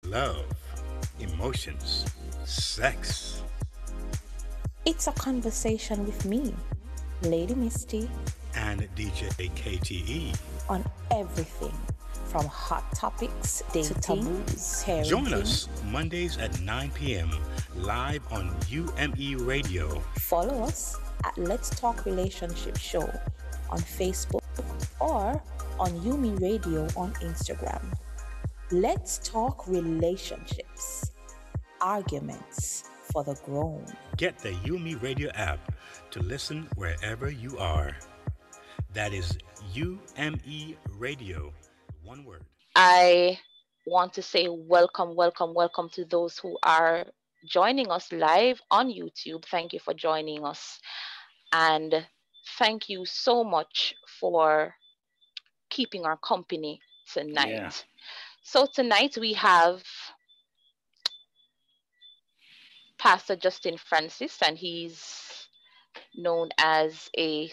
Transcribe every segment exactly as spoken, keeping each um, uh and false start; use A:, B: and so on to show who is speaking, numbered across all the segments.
A: love, emotions, sex.
B: It's a conversation with me, Lady Misty,
A: and D J K T E
B: on everything from hot topics dating, to taboos, parenting.
A: Join us Mondays at nine p.m. live on U M E Radio.
B: Follow us at Let's Talk Relationship Show on Facebook or on Yumi Radio on Instagram. Let's talk relationships, arguments for the grown.
A: Get the Yumi Radio app to listen wherever you are. That is U M E Radio, one word.
C: I want to say welcome, welcome, welcome to those who are joining us live on YouTube. Thank you for joining us. And thank you so much for keeping our company tonight. Yeah. So tonight we have Pastor Justin Francis, and he's known as a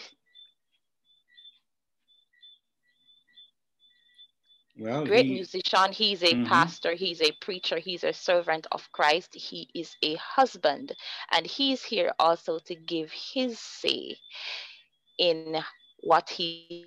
D: well,
C: great
D: he,
C: musician. He's a
D: mm-hmm.
C: pastor, he's a preacher, he's a servant of Christ, he is a husband, and he's here also to give his say in what he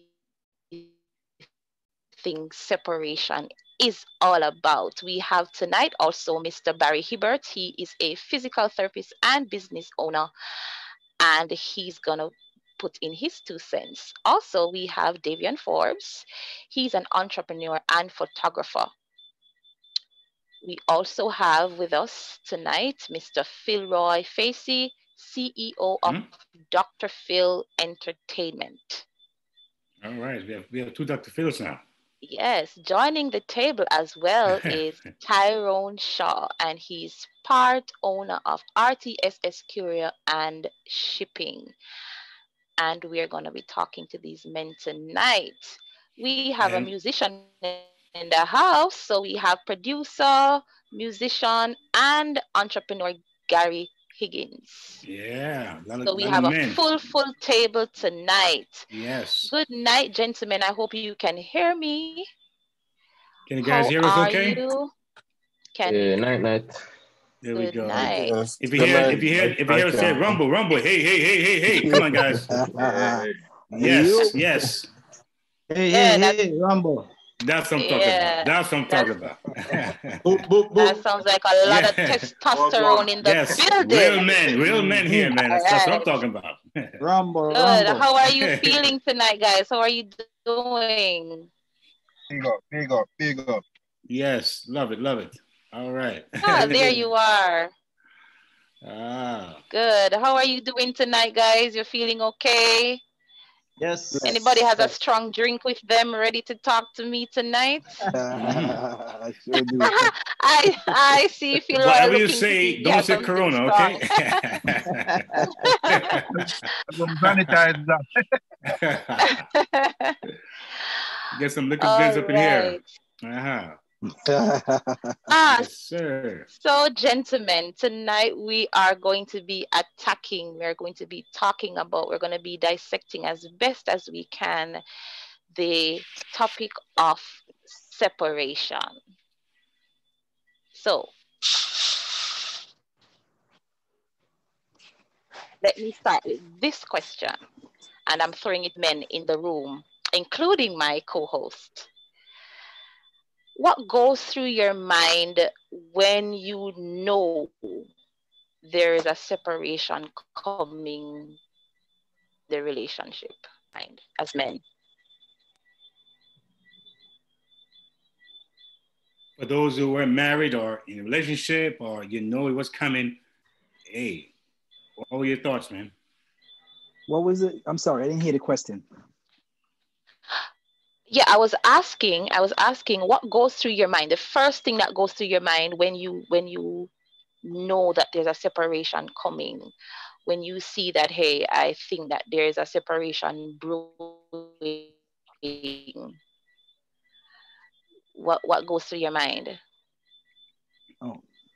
C: thinks separation is all about. We have tonight also Mister Barry Hibbert. He is a physical therapist and business owner, and he's gonna put in his two cents. Also, we have Davian Forbes. He's an entrepreneur and photographer. We also have with us tonight Mister Philroy Facey, C E O of hmm? Doctor Phil Entertainment.
D: All right, we have, we have two Doctor Phils now.
C: Yes, joining the table as well is Tyrone Shaw, and he's part owner of R T S S Courier and Shipping. And we're going to be talking to these men tonight. We have and a musician in the house, so we have producer, musician, and entrepreneur Gary Higgins.
D: Yeah. Lot,
C: so we have a men. full, full table tonight.
D: Yes.
C: Good night, gentlemen. I hope you can hear me.
D: Can you guys
C: How
D: hear us okay?
C: You? Can
E: yeah, night, night.
D: There we
C: Good
D: go.
C: Night.
D: Yes. If you hear, if you hear, if you hear us say rumble, rumble, hey, hey, hey, hey, hey, come on, guys. yes, yes.
F: Hey, hey, yeah, hey, rumble.
D: That's what I'm talking
C: yeah,
D: about. That's what I'm talking about.
F: boop, boop, boop.
C: That sounds like a lot of testosterone in the
D: yes.
C: building.
D: Real men, real men here, man. That's, that's what I'm talking about.
F: rumble,
C: Good.
F: rumble.
C: How are you feeling tonight, guys? How are you doing?
G: Big up, big up, big up.
D: Yes, love it, love it. All right.
C: Ah, there you are.
D: Ah.
C: Good. How are you doing tonight, guys? You're feeling okay?
F: Yes.
C: Anybody has a strong drink with them ready to talk to me tonight?
G: I sure do.
C: I I see if you are
D: whatever you say, don't say Corona, okay?
G: Sanitize
D: that. Get some liquid blends up in here. Uh-huh.
C: ah,
D: yes, sir.
C: So, gentlemen, tonight we are going to be attacking, we're going to be talking about, we're going to be dissecting as best as we can the topic of separation. So, let me start with this question, and I'm throwing it men in the room, including my co-host. What goes through your mind when you know there is a separation coming in the relationship, mind, as men?
D: For those who were married or in a relationship or you know it was coming, hey, what were your thoughts, man?
F: What was it? I'm sorry, I didn't hear the question.
C: Yeah, I was asking, I was asking what goes through your mind, the first thing that goes through your mind when you when you know that there's a separation coming, when you see that, hey, I think that there is a separation brewing, what what goes through your mind?
F: Oh.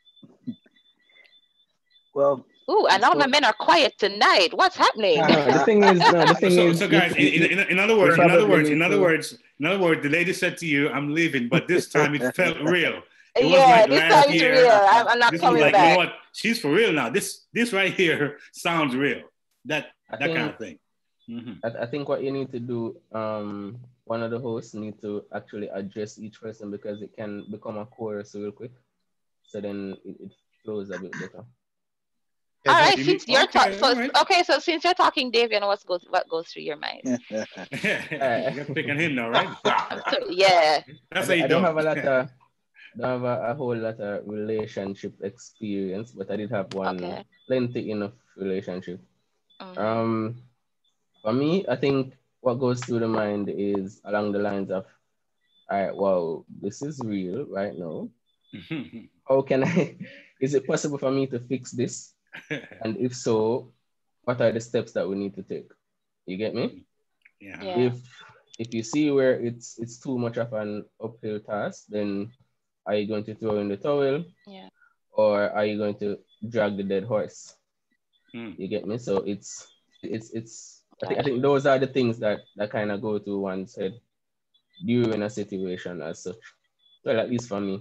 F: Well,
C: ooh, and all so, my men are quiet tonight. What's happening?
F: Uh, the thing is, no, the thing
D: so,
F: is.
D: So, guys, in, in, in other words, in other words, in other words, in other words, the lady said to you, "I'm leaving," but this time it felt real. It was
C: Yeah,
D: like
C: this
D: last
C: time it's
D: year.
C: real. I'm, I'm not
D: This was
C: coming
D: like, you know
C: back.
D: what? She's for real now. This this right here sounds real. That
E: I
D: that
E: think
D: kind of thing. Mhm.
E: I, I think what you need to do, um, one of the hosts need to actually address each person because it can become a chorus real quick. So then it, it flows a bit better.
C: All
G: Yes,
C: right,
D: You mean-
C: since you're talking,
D: okay,
C: so
D: all right.
C: okay, so since you're talking, Davian, what's goes what goes through your mind?
D: You're picking him now, right?
C: So, yeah.
D: That's
E: I,
D: how you
E: I don't
D: do
E: have a lot
D: it.
E: of don't have a, a whole lot of relationship experience, but I did have one
C: Okay.
E: plenty enough relationship.
C: Mhm.
E: Um, for me, I think what goes through the mind is along the lines of, all right, wow, this is real right now. How can I? Is it possible for me to fix this? And if so, what are the steps that we need to take? You get me?
D: Yeah.
C: Yeah.
E: If if you see where it's it's too much of an uphill task, then are you going to throw in the towel
C: Yeah.
E: or are you going to drag the dead horse?
D: Hmm.
E: You get me? So it's it's it's I think I
C: Gotcha.
E: think those are the things that that kind of go to one's head during a situation as such. Well, at least for me.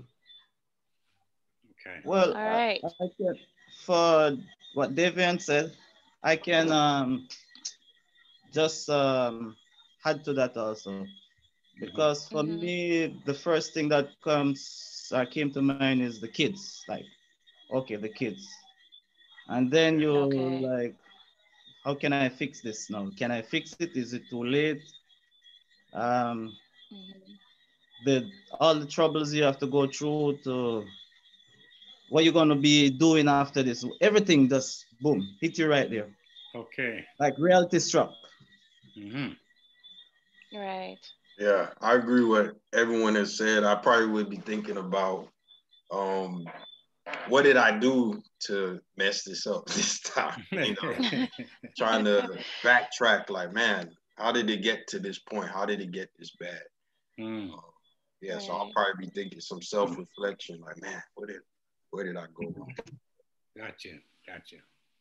D: Okay.
H: Well,
C: All
H: I,
C: right.
H: I can, for what Davian said, I can um, just um, add to that also. Because for
C: Mhm.
H: me, the first thing that comes uh, came to mind is the kids. Like, okay, the kids. And then you
C: Okay.
H: like, how can I fix this now? Can I fix it? Is it too late? Um,
C: Mhm.
H: the all the troubles you have to go through to what you're gonna be doing after this. Everything just boom, hit you right there.
D: Okay.
H: Like reality struck.
D: Mm-hmm.
C: Right.
I: Yeah, I agree with everyone has said. I probably would be thinking about um, what did I do to mess this up this time? You know, trying to backtrack. Like, man, how did it get to this point? How did it get this bad?
D: Mm.
I: Uh, yeah, so I'll
C: Right.
I: probably be thinking some self reflection. Like, man, where did where did I go wrong?
D: Gotcha. Gotcha.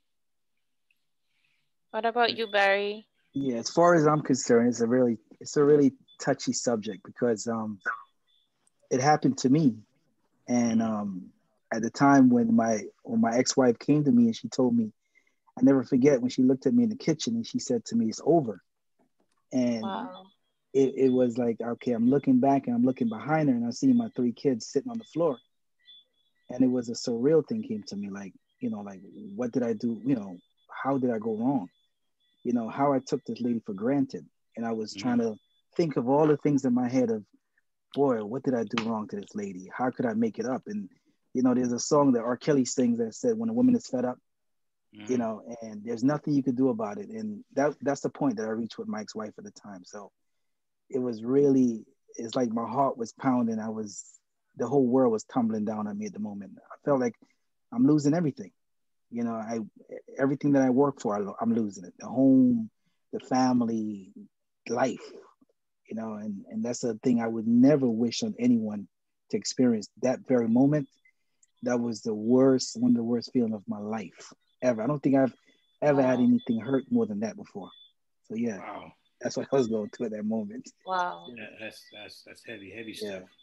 C: What about you, Barry?
F: Yeah, as far as I'm concerned, it's a really it's a really touchy subject because um it happened to me. And um at the time when my when my ex-wife came to me and she told me, I never forget when she looked at me in the kitchen and she said to me, it's over. And
C: Wow.
F: it, it was like, okay, I'm looking back and I'm looking behind her and I see my three kids sitting on the floor. And it was a surreal thing came to me, like, you know, like, what did I do? You know, how did I go wrong? You know, how I took this lady for granted. And I was trying to think of all the things in my head of, boy, what did I do wrong to this lady? How could I make it up? And, you know, there's a song that R. Kelly sings that said, when a woman is fed up,
D: Mhm.
F: you know, and there's nothing you could do about it. And that that's the point that I reached with my ex-wife at the time. So it was really, it's like my heart was pounding. I was, the whole world was tumbling down on me at the moment. I felt like I'm losing everything. You know, I everything that I work for, I, I'm losing it. The home, the family, life. You know, and and that's a thing I would never wish on anyone to experience. That very moment, that was the worst, one of the worst feeling of my life ever. I don't think I've ever had
C: Wow.
F: anything hurt more than that before. So yeah,
D: Wow.
F: that's what I was going through at that moment.
C: Wow.
D: That, that's that's that's heavy, heavy
F: Yeah.
D: stuff.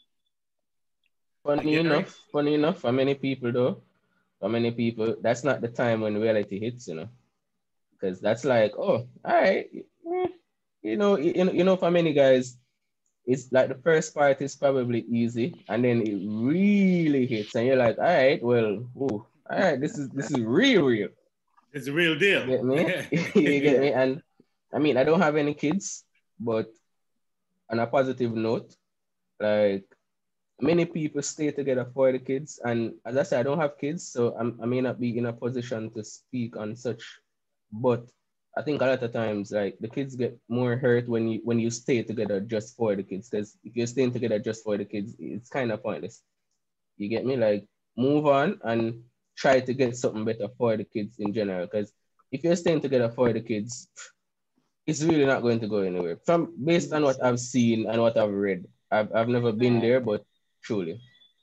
E: Funny
D: Gary?
E: enough, funny enough, for many people though, for many people, that's not the time when reality hits, you know. Because that's like, oh, all right, eh, you know, you, you know, you know, for many guys, it's like the first part is probably easy, and then it really hits, and you're like, all right, well, ooh, all right, this is this is real, real.
D: It's a real
E: You
D: deal.
E: get me? You get me? And I mean, I don't have any kids, but on a positive note, like many people stay together for the kids, and as I said, I don't have kids, so I'm, I may not be in a position to speak on such, but I think a lot of times, like the kids get more hurt when you when you stay together just for the kids. Because if you're staying together just for the kids, it's kind of pointless. You get me? Like move on and try to get something better for the kids in general. Because if you're staying together for the kids, it's really not going to go anywhere. From based on what I've seen and what I've read, I've I've never been
C: Right.
E: there, but truly.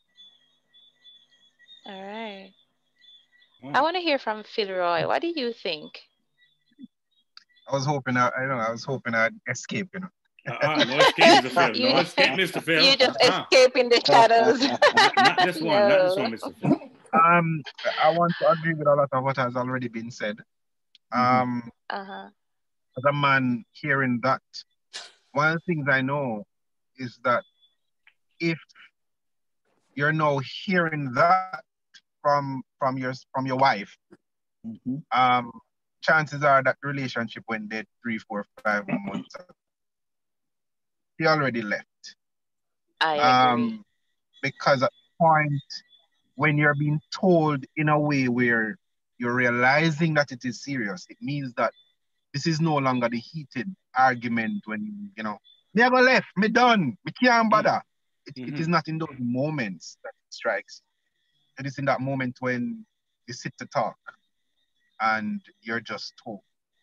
C: All right.
D: Oh.
C: I want to hear from Philroy. What do you think?
G: I was hoping I, I don't know, I was hoping I'd escape, you know.
D: Uh-uh, no escape, Mister Phil. No escape, Mister Phil.
C: You just
D: Uh-uh.
C: escaping the shadows.
D: not, not this one.
C: No.
D: Not this one, Mister Phil.
G: Um, I want to agree with a lot of what has already been said. Um,
C: Uh-huh.
G: as a man hearing that, one of the things I know is that if you're now hearing that from from your from your wife,
F: Mm-hmm.
G: um, chances are that relationship went dead three, four, five months ago. He already left.
C: I agree.
G: Um, because at the point when you're being told in a way where you're realizing that it is serious, it means that this is no longer the heated argument when, you know, me I go left, me done, me can't bother. It,
D: Mm-hmm.
G: it is not in those moments that it strikes. It is in that moment when you sit to talk and you're just told.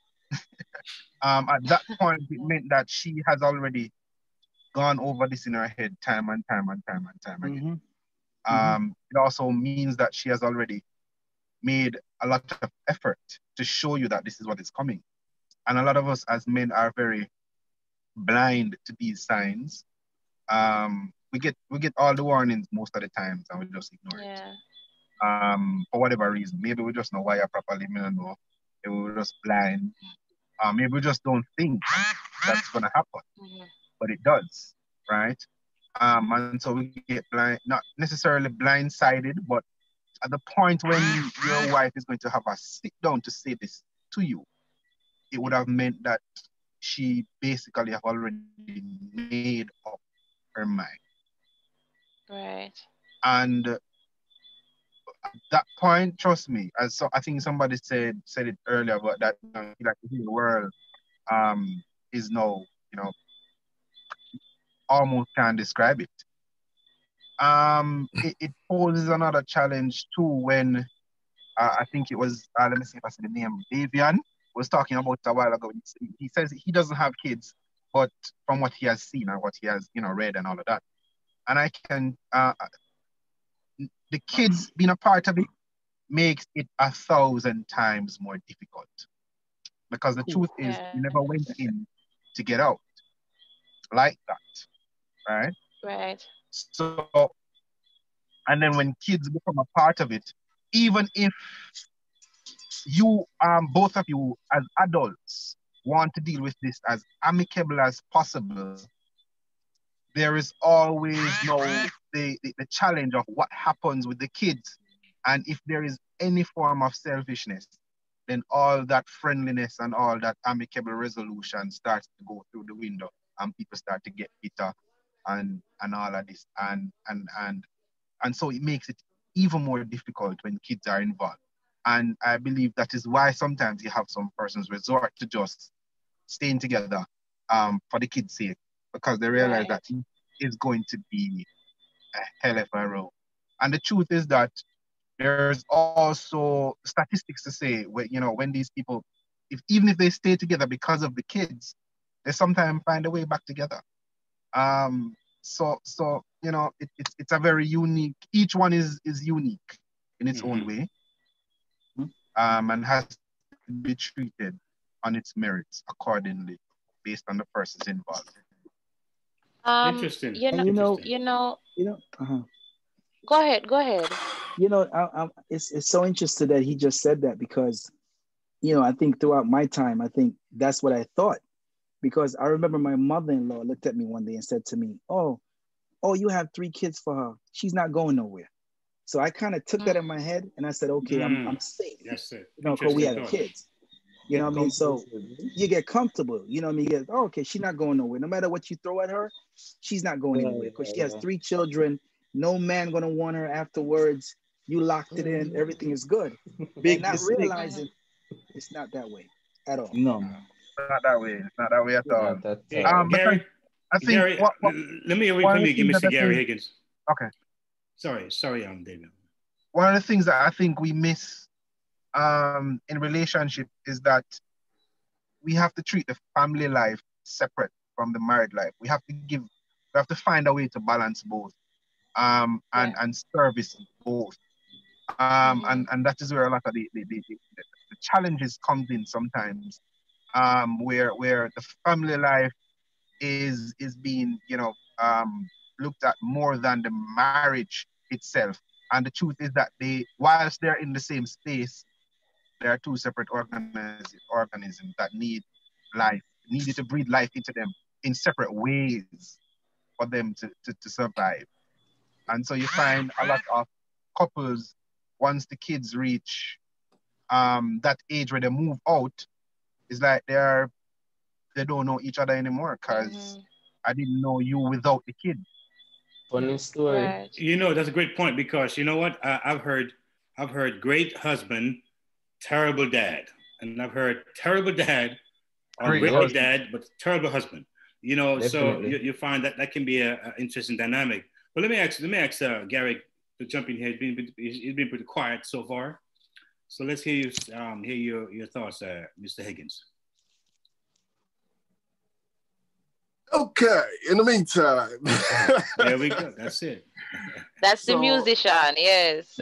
G: um, at that point, it meant that she has already gone over this in her head time and time and time and time again.
F: Mm-hmm.
G: Um, it also means that she has already made a lot of effort to show you that this is what is coming. And a lot of us as men are very blind to these signs. Um, we get we get all the warnings most of the times and we just ignore
C: Yeah.
G: it. Um, for whatever reason. Maybe we just know why you're properly, me don't know. Maybe we're just blind. Uh, maybe we just don't think that's gonna happen.
C: Mhm.
G: But it does, right? Um, and so we get blind, not necessarily blindsided, but at the point when your wife is going to have a sit down to say this to you, it would have meant that she basically have already made up her mind.
C: Right.
G: And at that point, trust me, as so I think somebody said said it earlier, but that you know, like the whole world um is now, you know, almost can't describe it. Um, it, it poses another challenge too when uh, I think it was uh, let me see if I see the name, Davian was talking about a while ago. He, he says he doesn't have kids, but from what he has seen and what he has, you know, read and all of that, and I can uh, the kids being a part of it makes it a thousand times more difficult because the truth is
C: Yeah.
G: you never went in to get out like that, right?
C: Right.
G: So, and then when kids become a part of it, even if you, um, both of you as adults want to deal with this as amicable as possible, there is always no the, the, the challenge of what happens with the kids. And if there is any form of selfishness, then all that friendliness and all that amicable resolution starts to go through the window and people start to get bitter and and all of this. And and and and so it makes it even more difficult when kids are involved. And I believe that is why sometimes you have some persons resort to just staying together um, for the kids' sake, because they realize
C: Right.
G: that it is going to be a hell of a row. And the truth is that there's also statistics to say when you know when these people, if even if they stay together because of the kids, they sometimes find a way back together. Um, so so you know it, it's it's a very unique. Each one is is unique in its own
D: Mhm.
G: way, um, and has to be treated on its merits accordingly based on the persons involved.
C: Um,
D: Interesting.
C: you know,
F: And you know,
D: Interesting.
C: you know,
F: you know, uh-huh.
C: go ahead, go ahead.
F: You know, I, I, it's it's so interesting that he just said that because, you know, I think throughout my time, I think that's what I thought. Because I remember my mother-in-law looked at me one day and said to me, "Oh, oh, you have three kids for her. She's not going nowhere." So I kind of took that in my head and I said, "Okay, I'm
D: Mm.
F: I'm safe."
D: Yes, sir.
F: You know, because we
D: Interesting
F: have
D: thought.
F: kids. You know what I mean? So you get comfortable. You know what I mean? You get, oh, okay, she's not going nowhere. No matter what you throw at her, she's not going
E: Yeah,
F: anywhere because
E: yeah,
F: she has
E: yeah.
F: three children. No man gonna want her afterwards. You locked it in. Everything is good.
J: Big
F: And not
J: mistake.
F: realizing it's not that way at all.
J: No.
G: It's not that way. It's not that way at all.
E: Not at
D: Hey,
E: all.
G: Um, because
D: Gary,
G: I think
D: Gary,
G: what, what
D: l- let me
G: one
D: let
G: of the
D: me give
G: things that
D: Mister
G: I
D: Gary
G: think,
D: Higgins.
G: okay,
D: Sorry, sorry, um, David.
G: one of the things that I think we miss um in relationship is that we have to treat the family life separate from the married life. We have to give, we have to find a way to balance both, um, and
C: Yeah.
G: and service both. Um,
C: Mhm.
G: and and that is where a lot of the the, the, the, the challenges comes in sometimes, um, where where the family life is is being, you know, um, looked at more than the marriage itself. And the truth is that they, whilst they're in the same space, they are two separate organisms, organisms that need life, needed to breathe life into them in separate ways for them to, to, to survive. And so you find a lot of couples, once the kids reach um, that age where they move out, it's like they're, they don't know each other anymore because mm-hmm. I didn't know you without the kid.
E: Funny story.
C: Right.
D: You know, that's a great point, because you know what? I, I've heard, I've heard great husband, terrible dad. And I've heard terrible dad or great, great dad, but terrible husband. You know, Definitely. so you, you find that that can be an interesting dynamic. But let me ask, let me ask uh, Gary to jump in here. He's been, he's been pretty quiet so far. So let's hear you, um, hear your, your thoughts, uh, Mister Higgins.
J: Okay, in the meantime.
D: There we go, that's it.
C: That's
J: so,
C: the musician, yes.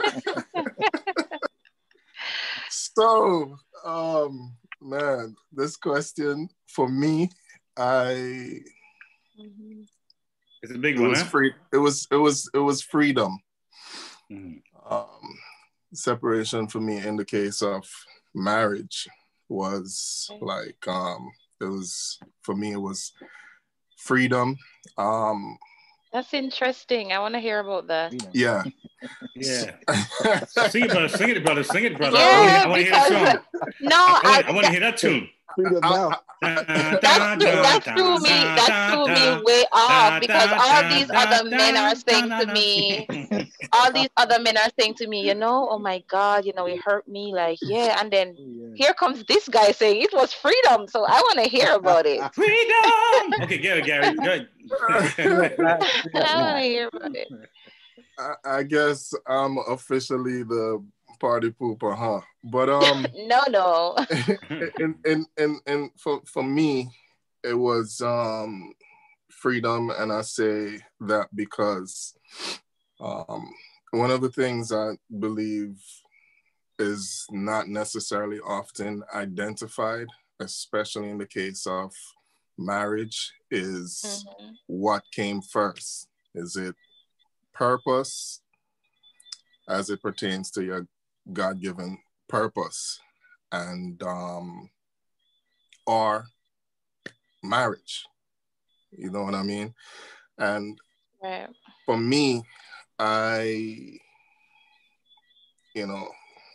J: So, um, man, this question for me, I...
D: Mm-hmm. It's a big
J: it
D: one,
J: was
D: huh?
J: free. It was, it was, it was freedom.
D: Mm-hmm.
J: Um, separation for me in the case of marriage was okay. like, um, it was, for me, it was freedom. Um,
C: That's interesting. I want to hear about that.
J: Yeah.
D: Yeah. Sing it, brother. Sing it, brother. Sing it, brother.
C: Yeah,
D: I want to hear that song.
C: No,
D: I,
C: I,
D: I want to hear that tune.
C: That, that threw me, that threw me way off, because all these other men are saying to me, all these other men are saying to me, you know, oh my God, you know, it hurt me, like, yeah. And then here comes this guy saying it was freedom. So I want to hear about it.
D: Freedom! Okay, Gary, Gary, good.
C: I want to hear about it.
J: I, I guess I'm officially the party pooper, huh? But um
C: no no
J: and and and and for for me it was um freedom, and I say that because um one of the things I believe is not necessarily often identified, especially in the case of marriage, is mm-hmm. what came first. Is it purpose as it pertains to your God-given purpose, and um, or marriage? You know what I mean? And
C: right.
J: for me, I, you know,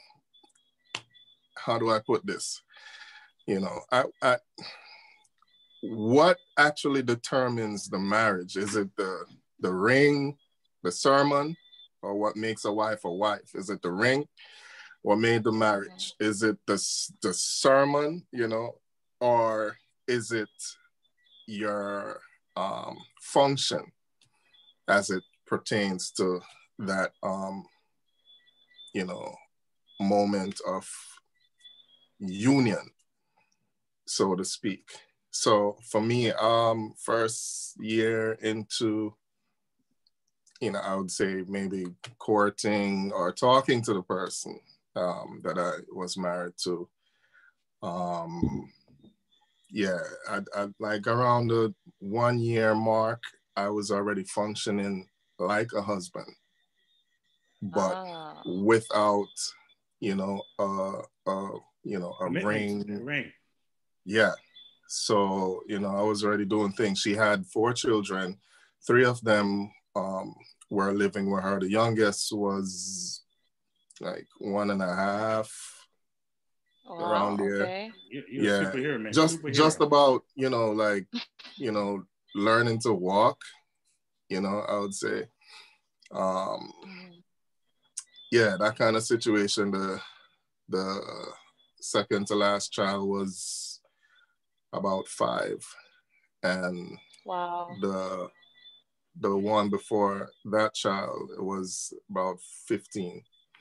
J: how do I put this? You know, I, I what actually determines the marriage? Is it the the ring, the sermon, or what makes a wife a wife? Is it the ring? What made the marriage? Mm-hmm. Is it the, the sermon, you know, or is it your um, function as it pertains to that, um, you know, moment of union, so to speak? So for me, um, first year into, you know, I would say maybe courting or talking to the person um, that I was married to. Um, yeah, I, I, like around the one year mark, I was already functioning like a husband, but ah. without, you know, uh, uh, you know, a ring.
D: A ring.
J: Yeah. So, you know, I was already doing things. She had four children. Three of them um, were living with her. The youngest was like one and a half,
C: wow,
J: around there.
C: Okay.
D: You, you're
J: yeah,
D: a superhero, man.
J: just
D: superhero.
J: just about, you know, like, you know, learning to walk, you know, I would say. Um, yeah, that kind of situation. The the second to last child was about five, and
C: wow,
J: the the one before that child was about fifteen.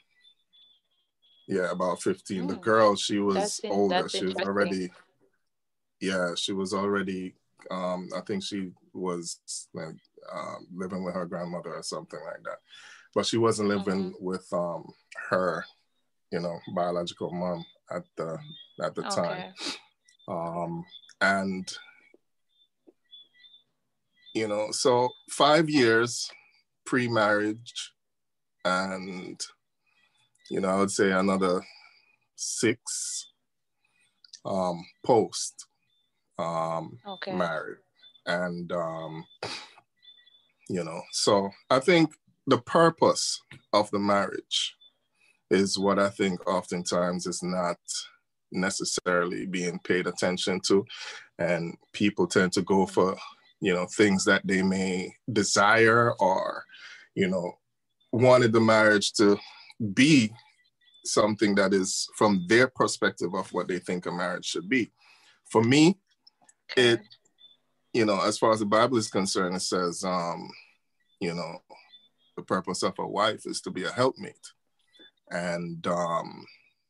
J: Yeah, about fifteen. Mm. The girl, she was in, older. She was already, yeah, she was already, um, I think she was like um, living with her grandmother or something like that. But she wasn't living mm-hmm. with um, her, you know, biological mom at the at the okay. time. Um, and you know, so five years pre-marriage, and, you know, I would say another six um, post um,
C: Okay.
J: married. And, um, you know, so I think the purpose of the marriage is what I think oftentimes is not necessarily being paid attention to. And people tend to go for, you know, things that they may desire, or, you know, wanted the marriage to be something that is from their perspective of what they think a marriage should be. For me,
C: Okay.
J: it, you know, as far as the Bible is concerned, it says, um, you know, the purpose of a wife is to be a helpmate. And, um,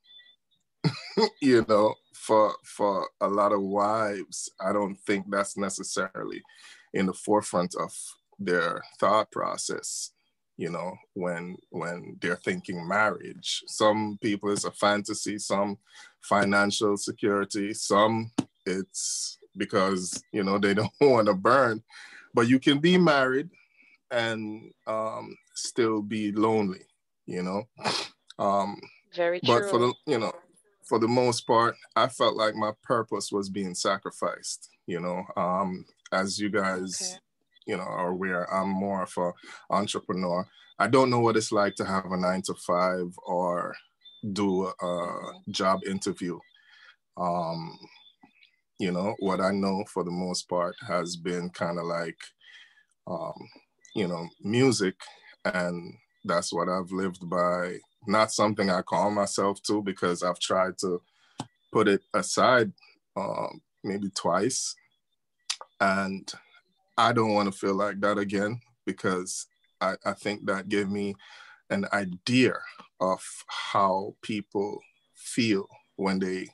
J: you know, for for a lot of wives, I don't think that's necessarily in the forefront of their thought process, you know, when when they're thinking marriage. Some people it's a fantasy, some financial security, some it's because, you know, they don't want to burn. But you can be married and um, still be lonely, you know. Um,
C: Very
J: but for
C: true.
J: the, you know, for the most part, I felt like my purpose was being sacrificed, you know. Um, as you guys,
C: Okay.
J: you know, are aware, I'm more of an entrepreneur. I don't know what it's like to have a nine to five or do a
C: Mhm.
J: job interview. Um, you know, what I know for the most part has been kind of like, um, you know, music. And that's what I've lived by. Not something I call myself to, because I've tried to put it aside um, maybe twice. And I don't want to feel like that again, because I, I think that gave me an idea of how people feel when they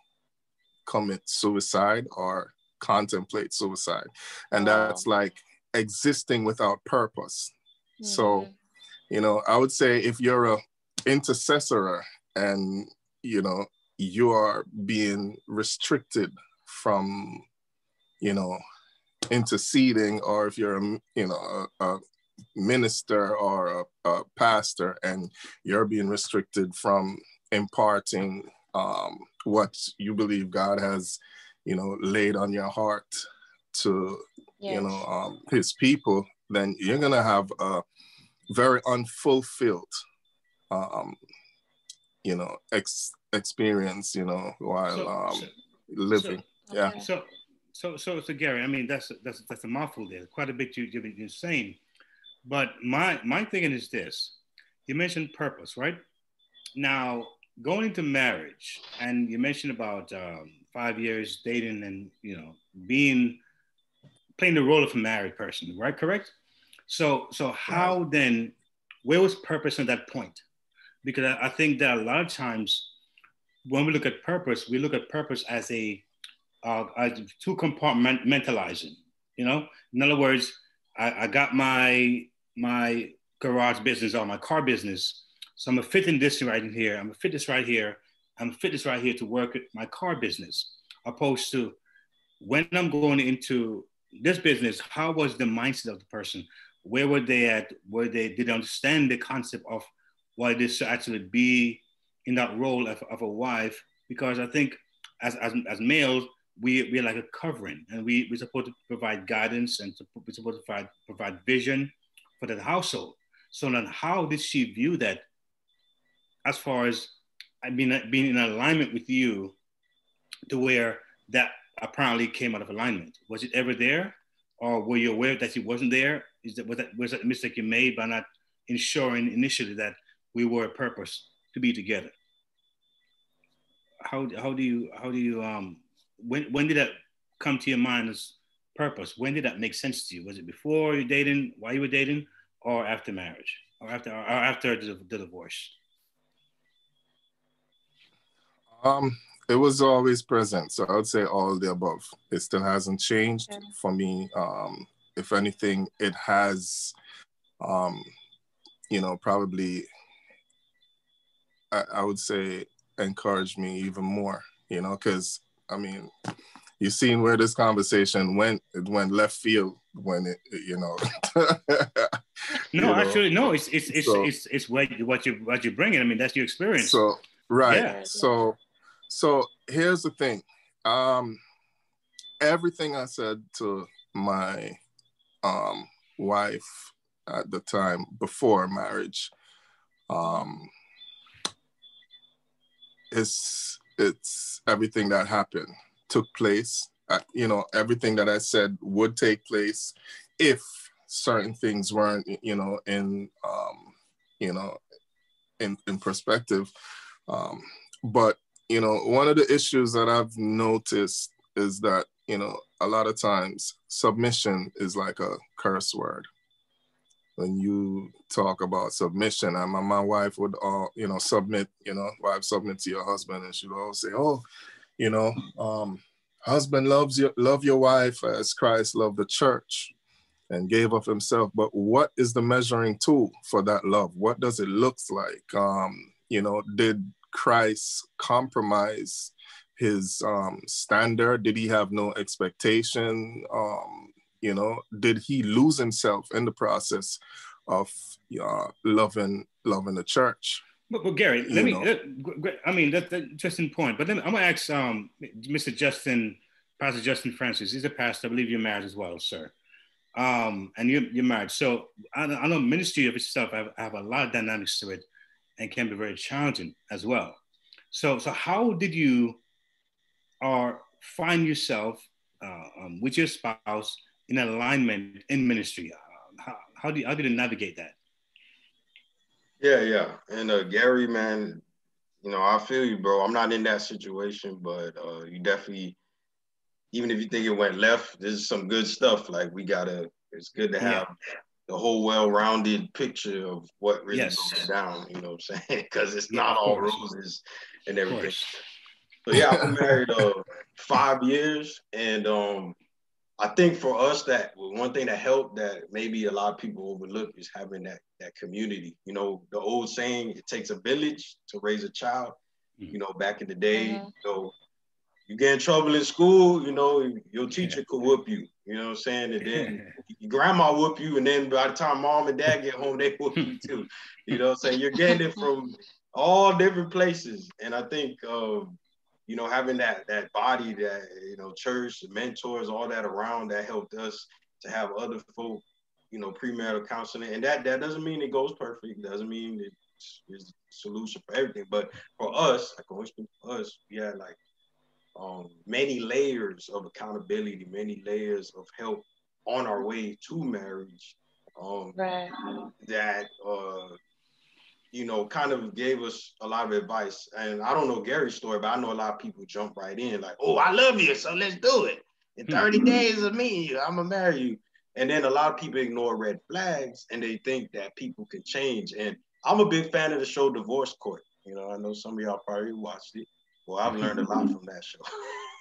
J: commit suicide or contemplate suicide. And
C: Wow.
J: that's like existing without purpose. So,
C: Mhm.
J: you know, I would say if you're a intercessor and, you know, you are being restricted from, you know, interceding, or if you're, a, you know, a, a minister or a, a pastor and you're being restricted from imparting um, what you believe God has, you know, laid on your heart to, you know,
C: Yes.
J: um, his people, then you're going to have a very unfulfilled, um, you know, ex- experience, you know, while
D: So,
J: um,
D: so, so,
J: living. Yeah.
C: Okay.
D: so, so, so, so, Gary, I mean, that's that's that's a mouthful there. Quite a bit you, you've been saying. But my my thinking is this: you mentioned purpose, right? Now, going into marriage, and you mentioned about um, five years dating, and you know, being playing the role of a married person, right? Correct. So, so
J: Right.
D: how then? Where was purpose at that point? Because I, I think that a lot of times when we look at purpose, we look at purpose as a uh, as too compartmentalizing. You know, in other words, I, I got my my garage business or my car business, so I'm gonna fit in this right in here. I'm gonna fit this right here. I'm gonna fit this right here to work at my car business, opposed to when I'm going into this business, how was the mindset of the person? Where were they at? Where they did they understand the concept of what it is to actually be in that role of, of a wife? Because I think as, as, as males, we, we're like a covering, and we, we're supposed to provide guidance, and to, we're supposed to provide, provide vision for that household. So then how did she view that as far as I mean, being in alignment with you to where that apparently came out of alignment? Was it ever there, or were you aware that it wasn't there? Is that was that was that a mistake you made by not ensuring initially that we were a purpose to be together? How how do you how do you um when when did that come to your mind as purpose? When did that make sense to you? Was it before you dating, while you were dating, or after marriage, or after or after the, the divorce?
J: Um, it was always present. So I would say all of the above. It still hasn't changed
C: Okay.
J: for me. Um, if anything, it has, um, you know, probably, I, I would say, encouraged me even more, you know, because, I mean, you've seen where this conversation went. It went left field when it, you know.
D: No,
J: you
D: actually,
J: know?
D: no. It's it's it's
J: so,
D: it's it's what what you what you're bringing. I mean, that's your experience.
J: So right.
D: Yeah.
J: So so here's the thing. Um, everything I said to my um wife at the time before marriage, um, it's it's everything that happened took place. Uh, you know, everything that I said would take place if certain things weren't, you know, in um, you know, in in perspective. Um, but you know, one of the issues that I've noticed is that, you know, a lot of times submission is like a curse word. When you talk about submission, and my, my wife would all, you know, submit, you know, wife submit to your husband, and she'd always say, oh, you know, um, husband loves your, love your wife as Christ loved the church and gave of himself. But what is the measuring tool for that love? What does it look like? Um, you know, did Christ compromise his um, standard? Did he have no expectation? Um, you know, did he lose himself in the process of uh, loving loving the church?
D: But, but Gary, let
J: you
D: me.
J: know?
D: Uh, I mean, that's that interesting point. But then I'm gonna ask um, Mister Justin, Pastor Justin Francis. He's a pastor. I believe you're married as well, sir. Um, and you're, you're married. So I, I know ministry of itself have, have a lot of dynamics to it, and can be very challenging as well. So, so how did you or find yourself uh, um, with your spouse in alignment in ministry? Uh, how, how do you, how did you navigate that?
I: Yeah, yeah. And uh, Gary, man, you know, I feel you, bro. I'm not in that situation, but uh, you definitely, even if you think it went left, this is some good stuff. Like we gotta, it's good to have yeah. the whole well-rounded picture of what really yes. goes down, you know what I'm saying? Because it's yeah, not all roses and everything. So yeah, I've been married uh, five years, and um, I think for us that one thing that helped that maybe a lot of people overlook is having that that community. You know, the old saying, it takes a village to raise a child. Mm-hmm. You know, back in the day, mm-hmm. you know, you get in trouble in school, you know, your teacher could whoop you. You know what I'm saying? And then your grandma whoop you, and then by the time mom and dad get home, they whoop you too. You know what I'm saying? You're getting it from all different places. And I think, um, you know, having that that body, that, you know, church, mentors, all that around, that helped us to have other folk, you know, premarital counseling. And that that doesn't mean it goes perfect. It doesn't mean it's, it's a solution for everything. But for us, I can only speak for us, we had like um, many layers of accountability, many layers of help on our way to marriage. Um, right. That, uh, you know, kind of gave us a lot of advice. And I don't know Gary's story, but I know a lot of people jump right in like, oh, I love you, so let's do it. In thirty days of me, I'm gonna marry you. And then a lot of people ignore red flags and they think that people can change. And I'm a big fan of the show Divorce Court. You know, I know some of y'all probably watched it. Well, I've learned a lot from that show.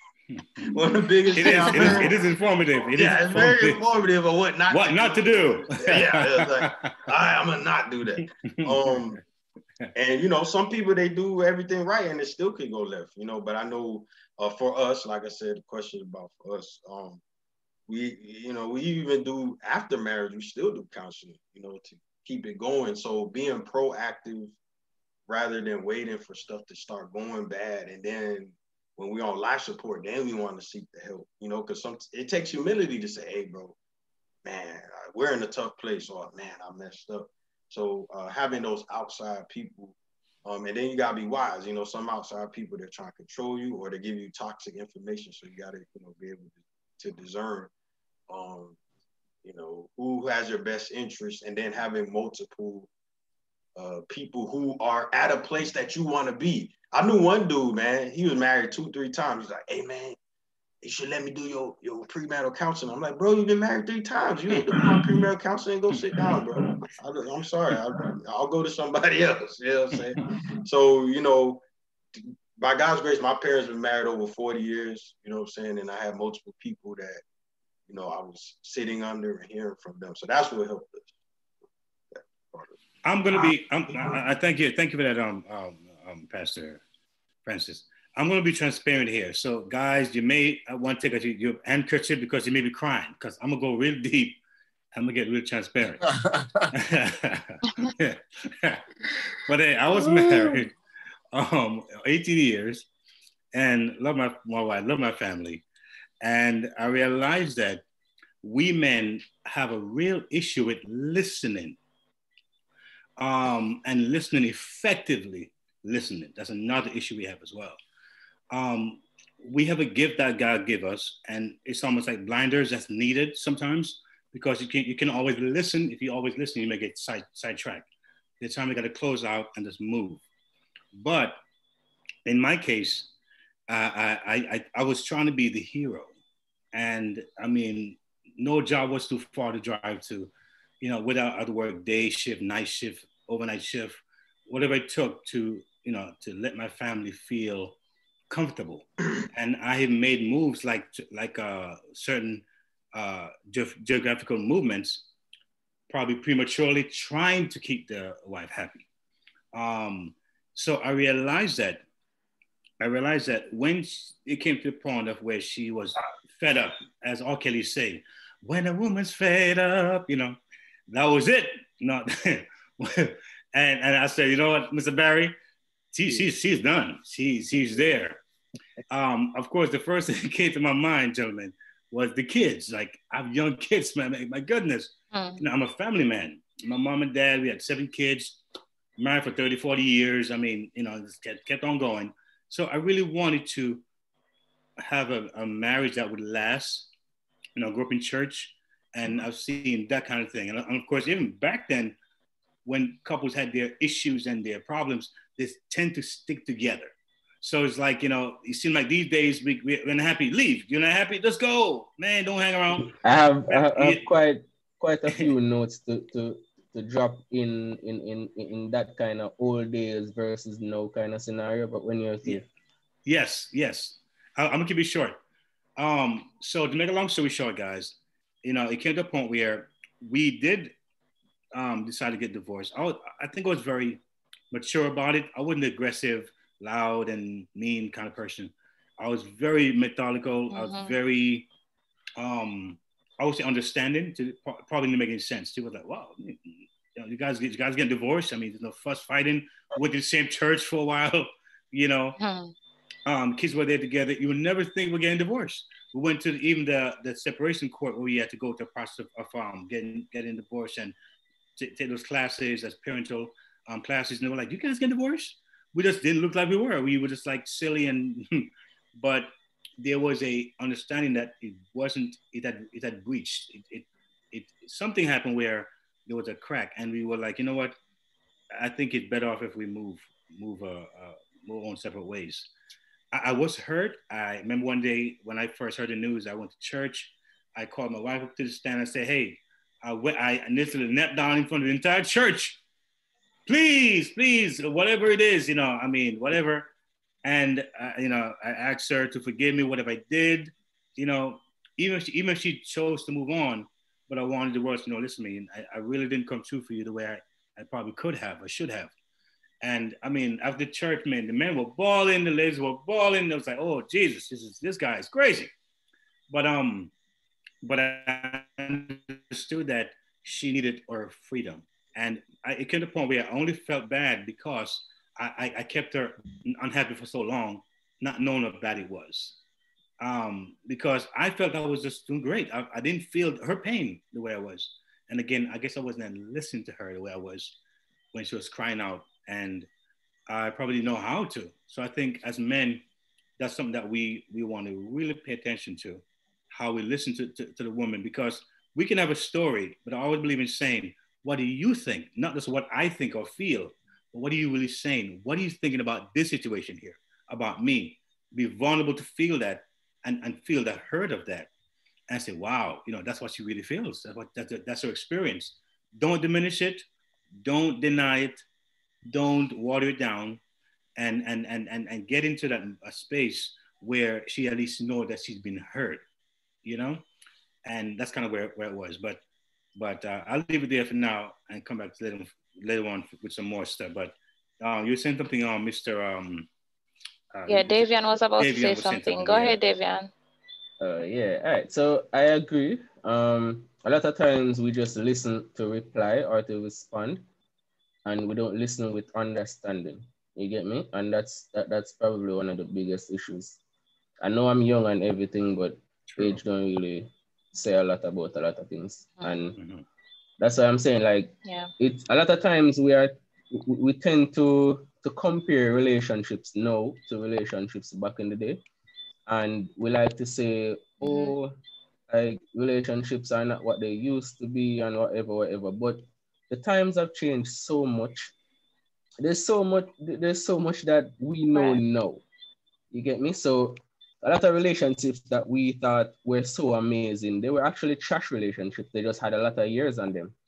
I: One of the biggest
D: it is, it is, it is informative. It
I: yeah,
D: is
I: it's informative. very informative of what not
D: what
I: to
D: not
I: do.
D: to do.
I: Yeah, it's like, all right, I'm gonna not do that. Um, and you know, some people they do everything right and it still could go left. You know, but I know uh, for us, like I said, the question about for us, um, we, you know, we even do after marriage, we still do counseling. You know, to keep it going. So being proactive rather than waiting for stuff to start going bad, and then when we're on life support, then we want to seek the help, you know, because some it takes humility to say, hey, bro, man, we're in a tough place, or man, I messed up. So uh, having those outside people, um, and then you gotta be wise, you know, some outside people, they're trying to control you or they give you toxic information. So you gotta, you know, be able to, to discern, um, you know, who has your best interest, and then having multiple uh, people who are at a place that you want to be. I knew one dude, man, he was married two, three times. He's like, hey, man, you should let me do your, your premarital counseling. I'm like, bro, you've been married three times. You ain't doing my premarital counseling. Go sit down, bro. I, I'm sorry. I'll, I'll go to somebody else. You know what I'm saying? So, you know, by God's grace, my parents been married over forty years, you know what I'm saying? And I had multiple people that, you know, I was sitting under and hearing from them. So that's what helped us.
D: I'm going to be, I'm, I, I thank you. Thank you for that, um, um, um, Pastor Francis. I'm going to be transparent here. So, guys, you may want to take a, your handkerchief because you may be crying, because I'm going to go real deep. I'm going to get real transparent. But hey, I was married um, eighteen years and love my, my wife, love my family. And I realized that we men have a real issue with listening um, and listening effectively. Listening, that's another issue we have as well. Um, we have a gift that God gave us, and it's almost like blinders that's needed sometimes, because you can you can always listen. If you always listen, you may get side sidetracked. The time we got to close out and just move. But in my case, uh, I, I I was trying to be the hero, and I mean, no job was too far to drive to, you know, without other work, day shift, night shift, overnight shift, whatever it took to, you know, to let my family feel comfortable. And I have made moves like like uh, certain uh, ge- geographical movements, probably prematurely, trying to keep the wife happy. Um, so I realized that, I realized that when it came to the point of where she was fed up, as R. Kelly say, when a woman's fed up, you know, that was it. Not and and I said, you know what, Mister Barry, she, she, she's done. She, she's there. Um, of course, the first thing that came to my mind, gentlemen, was the kids. Like, I have young kids, man. My goodness. Mm. You know, I'm a family man. My mom and dad, we had seven kids, married for thirty, forty years. I mean, you know, just kept, kept on going. So I really wanted to have a, a marriage that would last. You know, I grew up in church, and I've seen that kind of thing. And, and of course, even back then, when couples had their issues and their problems, they tend to stick together. So it's like, you know, it seems like these days we, we're not happy, leave. You're not happy, let's go. Man, don't hang around.
E: I have, I have, I have quite quite a few notes to, to, to drop in, in, in, in that kind of old days versus now kind of scenario, but when you're here.
D: Yes, yes. I, I'm gonna keep it short. Um, so to make a long story short, guys, you know, it came to a point where we did um, decide to get divorced. I, was, I think I was very mature about it. I wasn't aggressive, loud and mean kind of person. I was very methodical. Mm-hmm. I was very, um, I would say understanding. To probably didn't make any sense. People were like, wow, you, know, you guys, you guys getting divorced. I mean, there's no fuss fighting. Went to the same church for a while, you know. Mm-hmm. Um, kids were there together. You would never think we're getting divorced. We went to even the, the separation court where we had to go to a process of, of um, getting getting divorced and t- take those classes as parental um, classes. And they were like, you guys get divorced? We just didn't look like we were. We were just like silly, and but there was a understanding that it wasn't. It had it had breached. It, it it something happened where there was a crack, and we were like, you know what? I think it's better off if we move move uh, uh move on separate ways. I, I was hurt. I remember one day when I first heard the news. I went to church. I called my wife up to the stand and said, "Hey, I went. I initially knelt down in front of the entire church. Please, please, whatever it is, you know, I mean, whatever." And, uh, you know, I asked her to forgive me, whatever I did, you know, even if she, even if she chose to move on, but I wanted the world to know, listen to me, I, I really didn't come true for you the way I, I probably could have or should have. And I mean, after church, man, the men were bawling, the ladies were bawling. It was like, oh, Jesus, this is, this guy is crazy. But, um, but I understood that she needed her freedom. And I, it came to a point where I only felt bad because I, I, I kept her unhappy for so long, not knowing how bad it was. Um, because I felt I was just doing great. I, I didn't feel her pain the way I was. And again, I guess I wasn't listening to her the way I was when she was crying out. And I probably didn't know how to. So I think as men, that's something that we, we want to really pay attention to, how we listen to, to, to the woman, because we can have a story, but I always believe in saying, what do you think? Not just what I think or feel, but what are you really saying? What are you thinking about this situation here, about me? Be vulnerable to feel that and, and feel the hurt of that. And say, wow, you know, that's what she really feels. That's, what, that's, that's her experience. Don't diminish it. Don't deny it. Don't water it down. And, and, and, and, and get into that a space where she at least knows that she's been hurt, you know? And that's kind of where, where it was. But But uh, I'll leave it there for now and come back later, later on with some more stuff. But uh, you were saying something on Mister Um, Uh,
C: Yeah, Davian was about
D: Davian
C: to say
D: was saying
C: something.
D: something,
C: Go
D: yeah.
C: ahead, Davian.
E: Uh, yeah, all right. So I agree. Um, a lot of times we just listen to reply or to respond, and we don't listen with understanding. You get me? And that's that, that's probably one of the biggest issues. I know I'm young and everything, but
D: True.
E: age don't really say a lot about a lot of things.
C: Mm-hmm.
E: And
D: Mhm.
E: that's why I'm saying, like,
C: Yeah.
E: it's a lot of times we are we, we tend to to compare relationships now to relationships back in the day. And we like to say,
C: Mm-hmm.
E: oh, like relationships are not what they used to be and whatever, whatever. But the times have changed so much. There's so much, there's so much that we know
C: Right.
E: now. You get me? So a lot of relationships that we thought were so amazing, they were actually trash relationships. They just had a lot of years on them.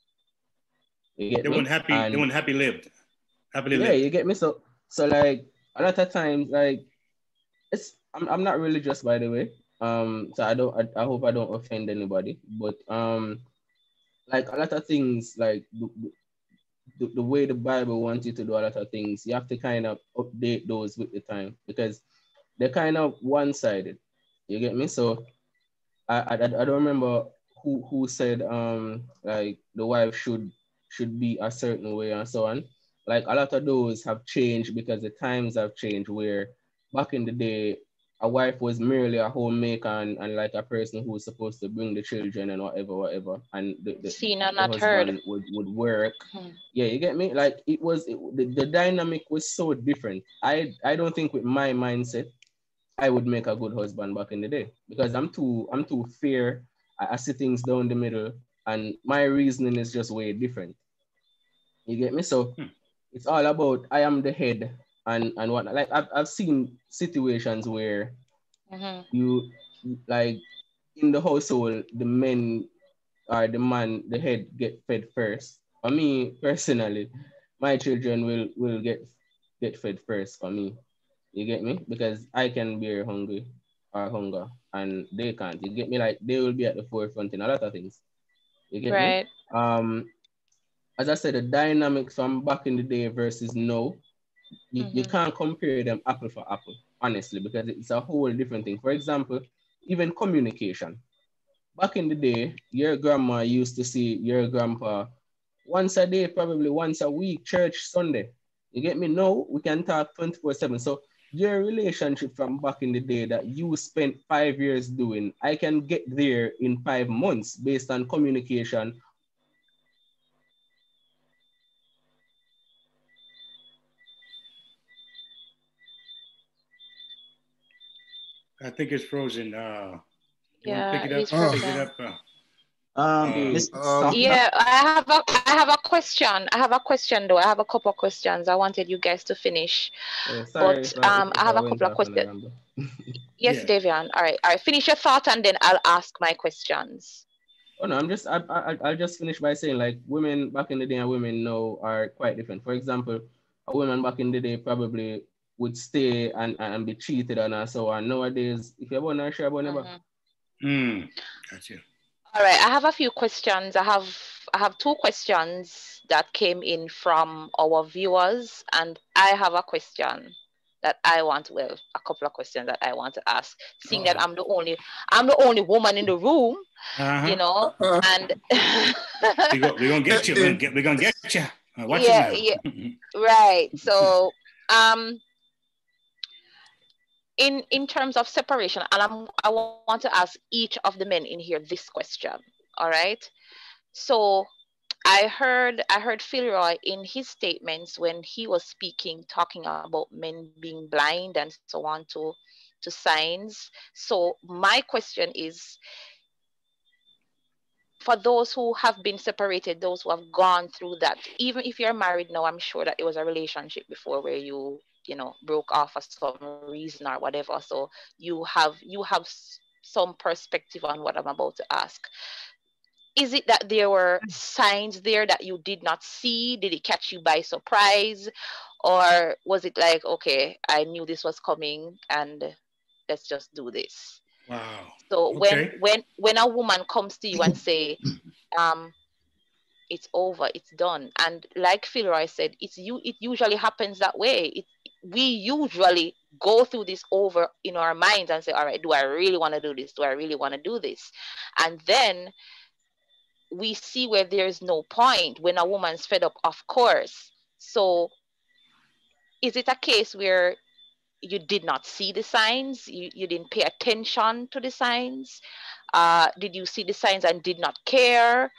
E: You get
D: They
E: me?
D: weren't happy.
E: And
D: They weren't happy lived. Happily
E: yeah,
D: lived.
E: you get me? So so like a lot of times, like it's I'm, I'm not religious, by the way. Um, so I don't I, I hope I don't offend anybody. But um like a lot of things, like the, the, the way the Bible wants you to do a lot of things, you have to kind of update those with the time because they're kind of one-sided. You get me? So I I, I don't remember who who said um like the wife should should be a certain way and so on. Like a lot of those have changed because the times have changed. Where back in the day, a wife was merely a homemaker and, and like a person who was supposed to bring the children and whatever, whatever, and the, the,
C: Seen and
E: the
C: not heard.
E: husband would, would work.
C: Hmm.
E: Yeah, you get me? Like it was it, the, the dynamic was so different. I I don't think with my mindset I would make a good husband back in the day because I'm too I'm too fair. I, I see things down the middle, and my reasoning is just way different. You get me? So
D: Hmm.
E: it's all about I am the head and and what like I've I've seen situations where
C: Mm-hmm.
E: you like in the household the men or the man the head get fed first. For me personally, my children will will get get fed first for me. You get me? Because I can bear hungry or hunger and they can't. You get me? Like they will be at the forefront in a lot of things. You get me?
C: Right.
E: Um, as I said, the dynamics from back in the day versus now, you, you
C: Mm-hmm.
E: can't compare them apple for apple, honestly, because it's a whole different thing. For example, even communication. Back in the day, your grandma used to see your grandpa once a day, probably once a week, church Sunday. You get me? Now we can talk twenty-four seven. So your relationship from back in the day that you spent five years doing, I can get there in five months based on communication.
D: I think it's frozen. Uh, you want to
C: Yeah,
D: pick it
C: he's
D: up?
J: Oh.
D: Pick it
C: frozen.
D: up. Uh,
H: Um,
D: Uh,
H: Miss
J: Um,
C: Yeah, I have a I have a question. I have a question though. I have a couple of questions. I wanted you guys to finish.
E: Uh, sorry
C: But
E: if I, if,
C: um I
E: if I
C: have a
E: went
C: couple of
E: off on a
C: questions.
E: ramble.
C: Yes,
D: Yeah.
C: Davian. All right. All right. Finish your thought and then I'll ask my questions.
E: Oh no, I'm just I, I I'll just finish by saying like women back in the day and women now are quite different. For example, a woman back in the day probably would stay and, and be cheated on and so on. Nowadays, if you're born, share about never.
C: Mhm.
D: Mm, gotcha.
C: All right. I have a few questions. I have I have two questions that came in from our viewers, and I have a question that I want. Well, a couple of questions that I want to ask. Seeing that
D: Uh-oh.
C: I'm the only I'm the only woman in the room,
D: Uh-huh.
C: you know,
J: uh,
C: and
D: We go, we're gonna get you. We're
J: eh,
D: gonna get, we're gonna get you. Uh, watch
C: yeah,
D: it
C: yeah,
D: now.
C: right. So, um, in in terms of separation, and I'm I want to ask each of the men in here this question. All right. So I heard I heard Philroy in his statements when he was speaking, talking about men being blind and so on to to signs. So my question is, for those who have been separated, those who have gone through that, even if you're married now, I'm sure that it was a relationship before where you, you know, broke off for some reason or whatever. So you have you have s- some perspective on what I'm about to ask. Is it that there were signs there that you did not see? Did it catch you by surprise? Or was it like, okay, I knew this was coming and let's just do this?
D: Wow.
C: So when
D: Okay.
C: when when a woman comes to you and say, um, it's over, it's done, and like Philroy said, it's you. It usually happens that way. It we usually go through this over in our minds and say, all right, do I really want to do this? Do I really want to do this? And then we see where there's no point when a woman's fed up, of course. So is it a case where you did not see the signs? You, you didn't pay attention to the signs? Uh, did you see the signs and did not care?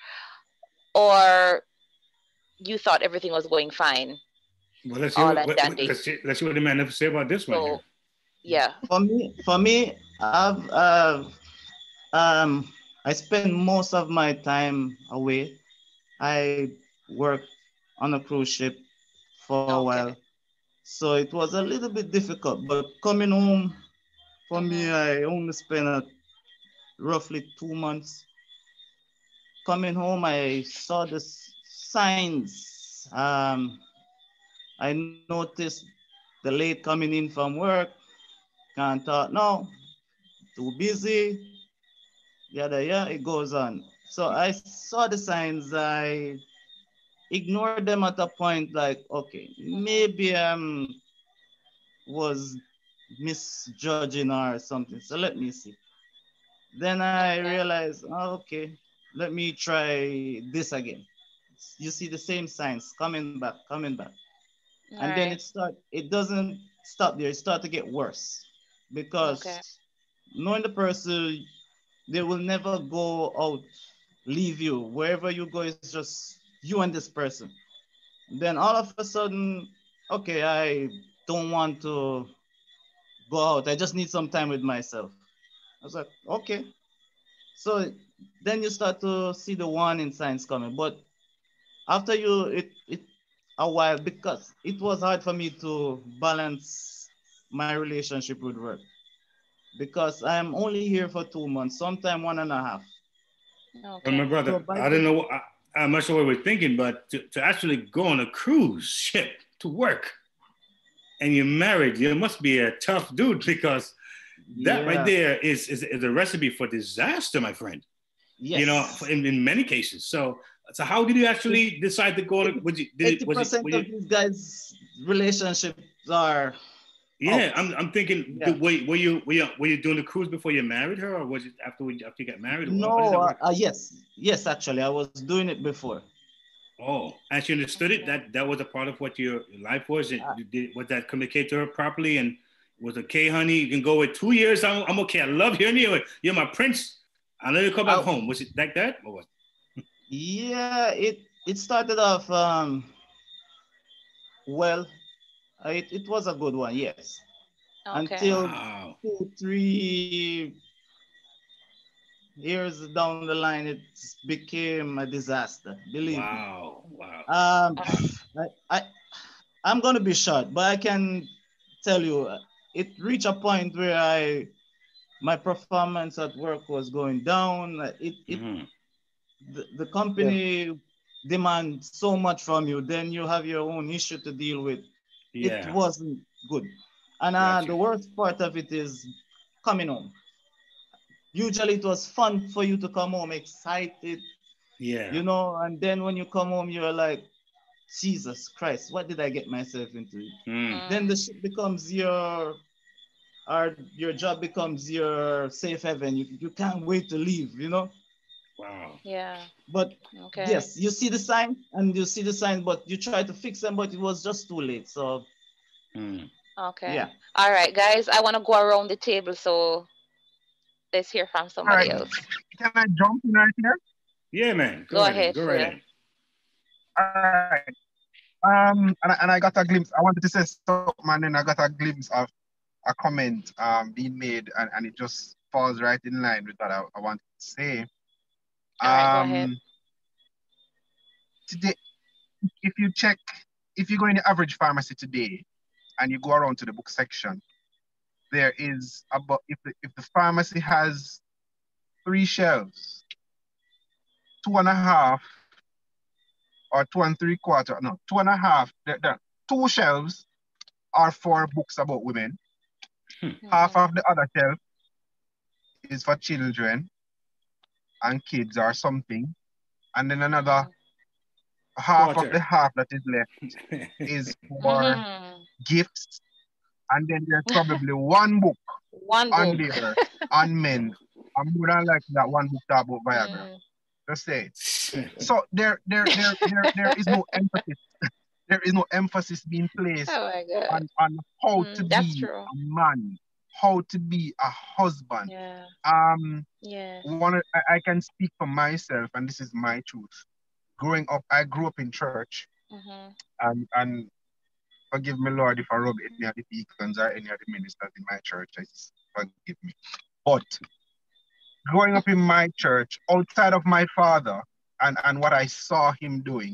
C: Or you thought everything was going fine?
D: Well, let's see,
C: all
D: what,
C: and
D: what, let's, see, let's see what the man has to say about this one.
C: So,
D: here.
C: yeah.
H: For me, for me, I've uh, um, I spend most of my time away. I work on a cruise ship for a
C: Okay.
H: while, so it was a little bit difficult. But coming home, for
C: Mhm.
H: me, I only spent uh, roughly two months. Coming home, I saw the s- signs. Um, I noticed the late coming in from work. Can't talk now. Too busy. Yada yada. It goes on. So I saw the signs. I ignored them at a point. Like, okay, maybe um was misjudging or something. So let me see. Then I
C: Okay.
H: realized, oh, okay, let me try this again. You see the same signs coming back, coming back.
C: All
H: And then
C: right.
H: it start, it doesn't stop there, it start to get worse.
C: Okay.
H: Because knowing the person, they will never go out, leave you. Wherever you go, it's just you and this person. Then all of a sudden, okay, I don't want to go out. I just need some time with myself. I was like, okay. So then you start to see the warning signs coming. But after you, it, it a while, because it was hard for me to balance my relationship with work. Because I'm only here for two months, sometime one and a half.
D: Well,
C: Okay.
D: my
H: So
D: brother,
H: by
D: I
H: the,
D: don't know, I, I'm not sure what we're thinking, but to, to actually go on a cruise ship to work and you're married, you must be a tough dude, because that right
H: yeah,
D: there is, is, is a recipe for disaster, my friend. You know,
H: yes.
D: in, in many cases. So, so how did you actually decide to go on? Was it, did it, was it,
H: eighty percent
D: was
H: of
D: it,
H: these guys' relationships are
D: yeah,
H: out.
D: I'm, I'm thinking,
H: Yeah.
D: were, were you, were you, were you doing the cruise before you married her, or was it after, after you got married? Or how did
H: No,
D: that
H: uh,
D: work?
H: uh, yes, yes, actually, I was doing it before.
D: Oh, and she understood it. That that was a part of what your life was. It,
H: Uh,
D: you did, was that communicate to her properly? And was okay, honey. You can go with two years. I'm, I'm okay. I love hearing you. You're my prince. I'll let you come back
H: I,
D: home. Was it like that? Or what?
H: yeah, it it started off um well. uh, It, it was a good one, yes.
C: Okay.
H: Until
D: Wow.
H: two, three years down the line, it became a disaster. Believe me.
D: Wow. Wow.
H: Um,
C: Uh,
H: I, I I'm gonna be short, but I can tell you, uh, it reached a point where I my performance at work was going down. Uh, It it
D: Mm-hmm.
H: the, the
E: Yeah.
H: company demands so much from you, then you have your own issue to deal with. It
D: Yeah.
H: wasn't good. And uh,
D: Got
H: the
D: you.
H: worst part of it is coming home. Usually it was fun for you to come home excited,
D: Yeah.
H: you know, and then when you come home, you're like, Jesus Christ, what did I get myself into?
D: Mm.
H: Then the
C: mm,
H: ship becomes your, or your job becomes your safe haven. You, you can't wait to leave, you know?
D: Wow.
C: yeah.
H: But
C: Okay.
H: yes, you see the sign and you see the sign, but you try to fix them, but it was just too late. So
D: Mm.
C: Okay.
H: yeah.
C: All right, guys. I want to go around the table, so let's hear from
G: All
C: somebody
G: right.
C: else.
G: Can I jump in right here?
D: Yeah, man. Go
C: Go
D: right in.
C: ahead,
D: Go right
C: Phil.
D: in.
G: All right. Um, and, I- and I got a glimpse. I wanted to say something, and then I got a glimpse of a comment um being made, and, and it just falls right in line with what I, I wanted to say.
C: All right, go ahead.
G: Um, today, if you check, if you go in the average pharmacy today, and you go around to the book section, there is about if the, if the pharmacy has three shelves, two and a half or two and three quarter, no, two and a half, there, there, two shelves are for books about women. Half
C: Mhm.
G: of the other shelf is for children and kids or something. And then another
C: Mhm.
G: half of
D: Quarter.
G: the half that is left is for
C: Mhm.
G: gifts And then there's probably one book
C: One
G: on
C: book.
G: there on men. I'm more than likely that one book talk about Viagra.
C: Mm,
G: Just say it. So there, there, there, there, there is no emphasis. There is no emphasis being placed
C: oh my God.
G: on, on how to
C: Mm, that's
G: be
C: true.
G: a man, how to be a husband.
C: Yeah.
G: Um,
C: Yes.
G: one of- I, I can speak for myself, and this is my truth. Growing up, I grew up in church,
C: Mm-hmm.
G: and and forgive me, Lord, if I rub any of the deacons or any of the ministers in my church. Just forgive me. But growing up in my church, outside of my father and, and what I saw him doing,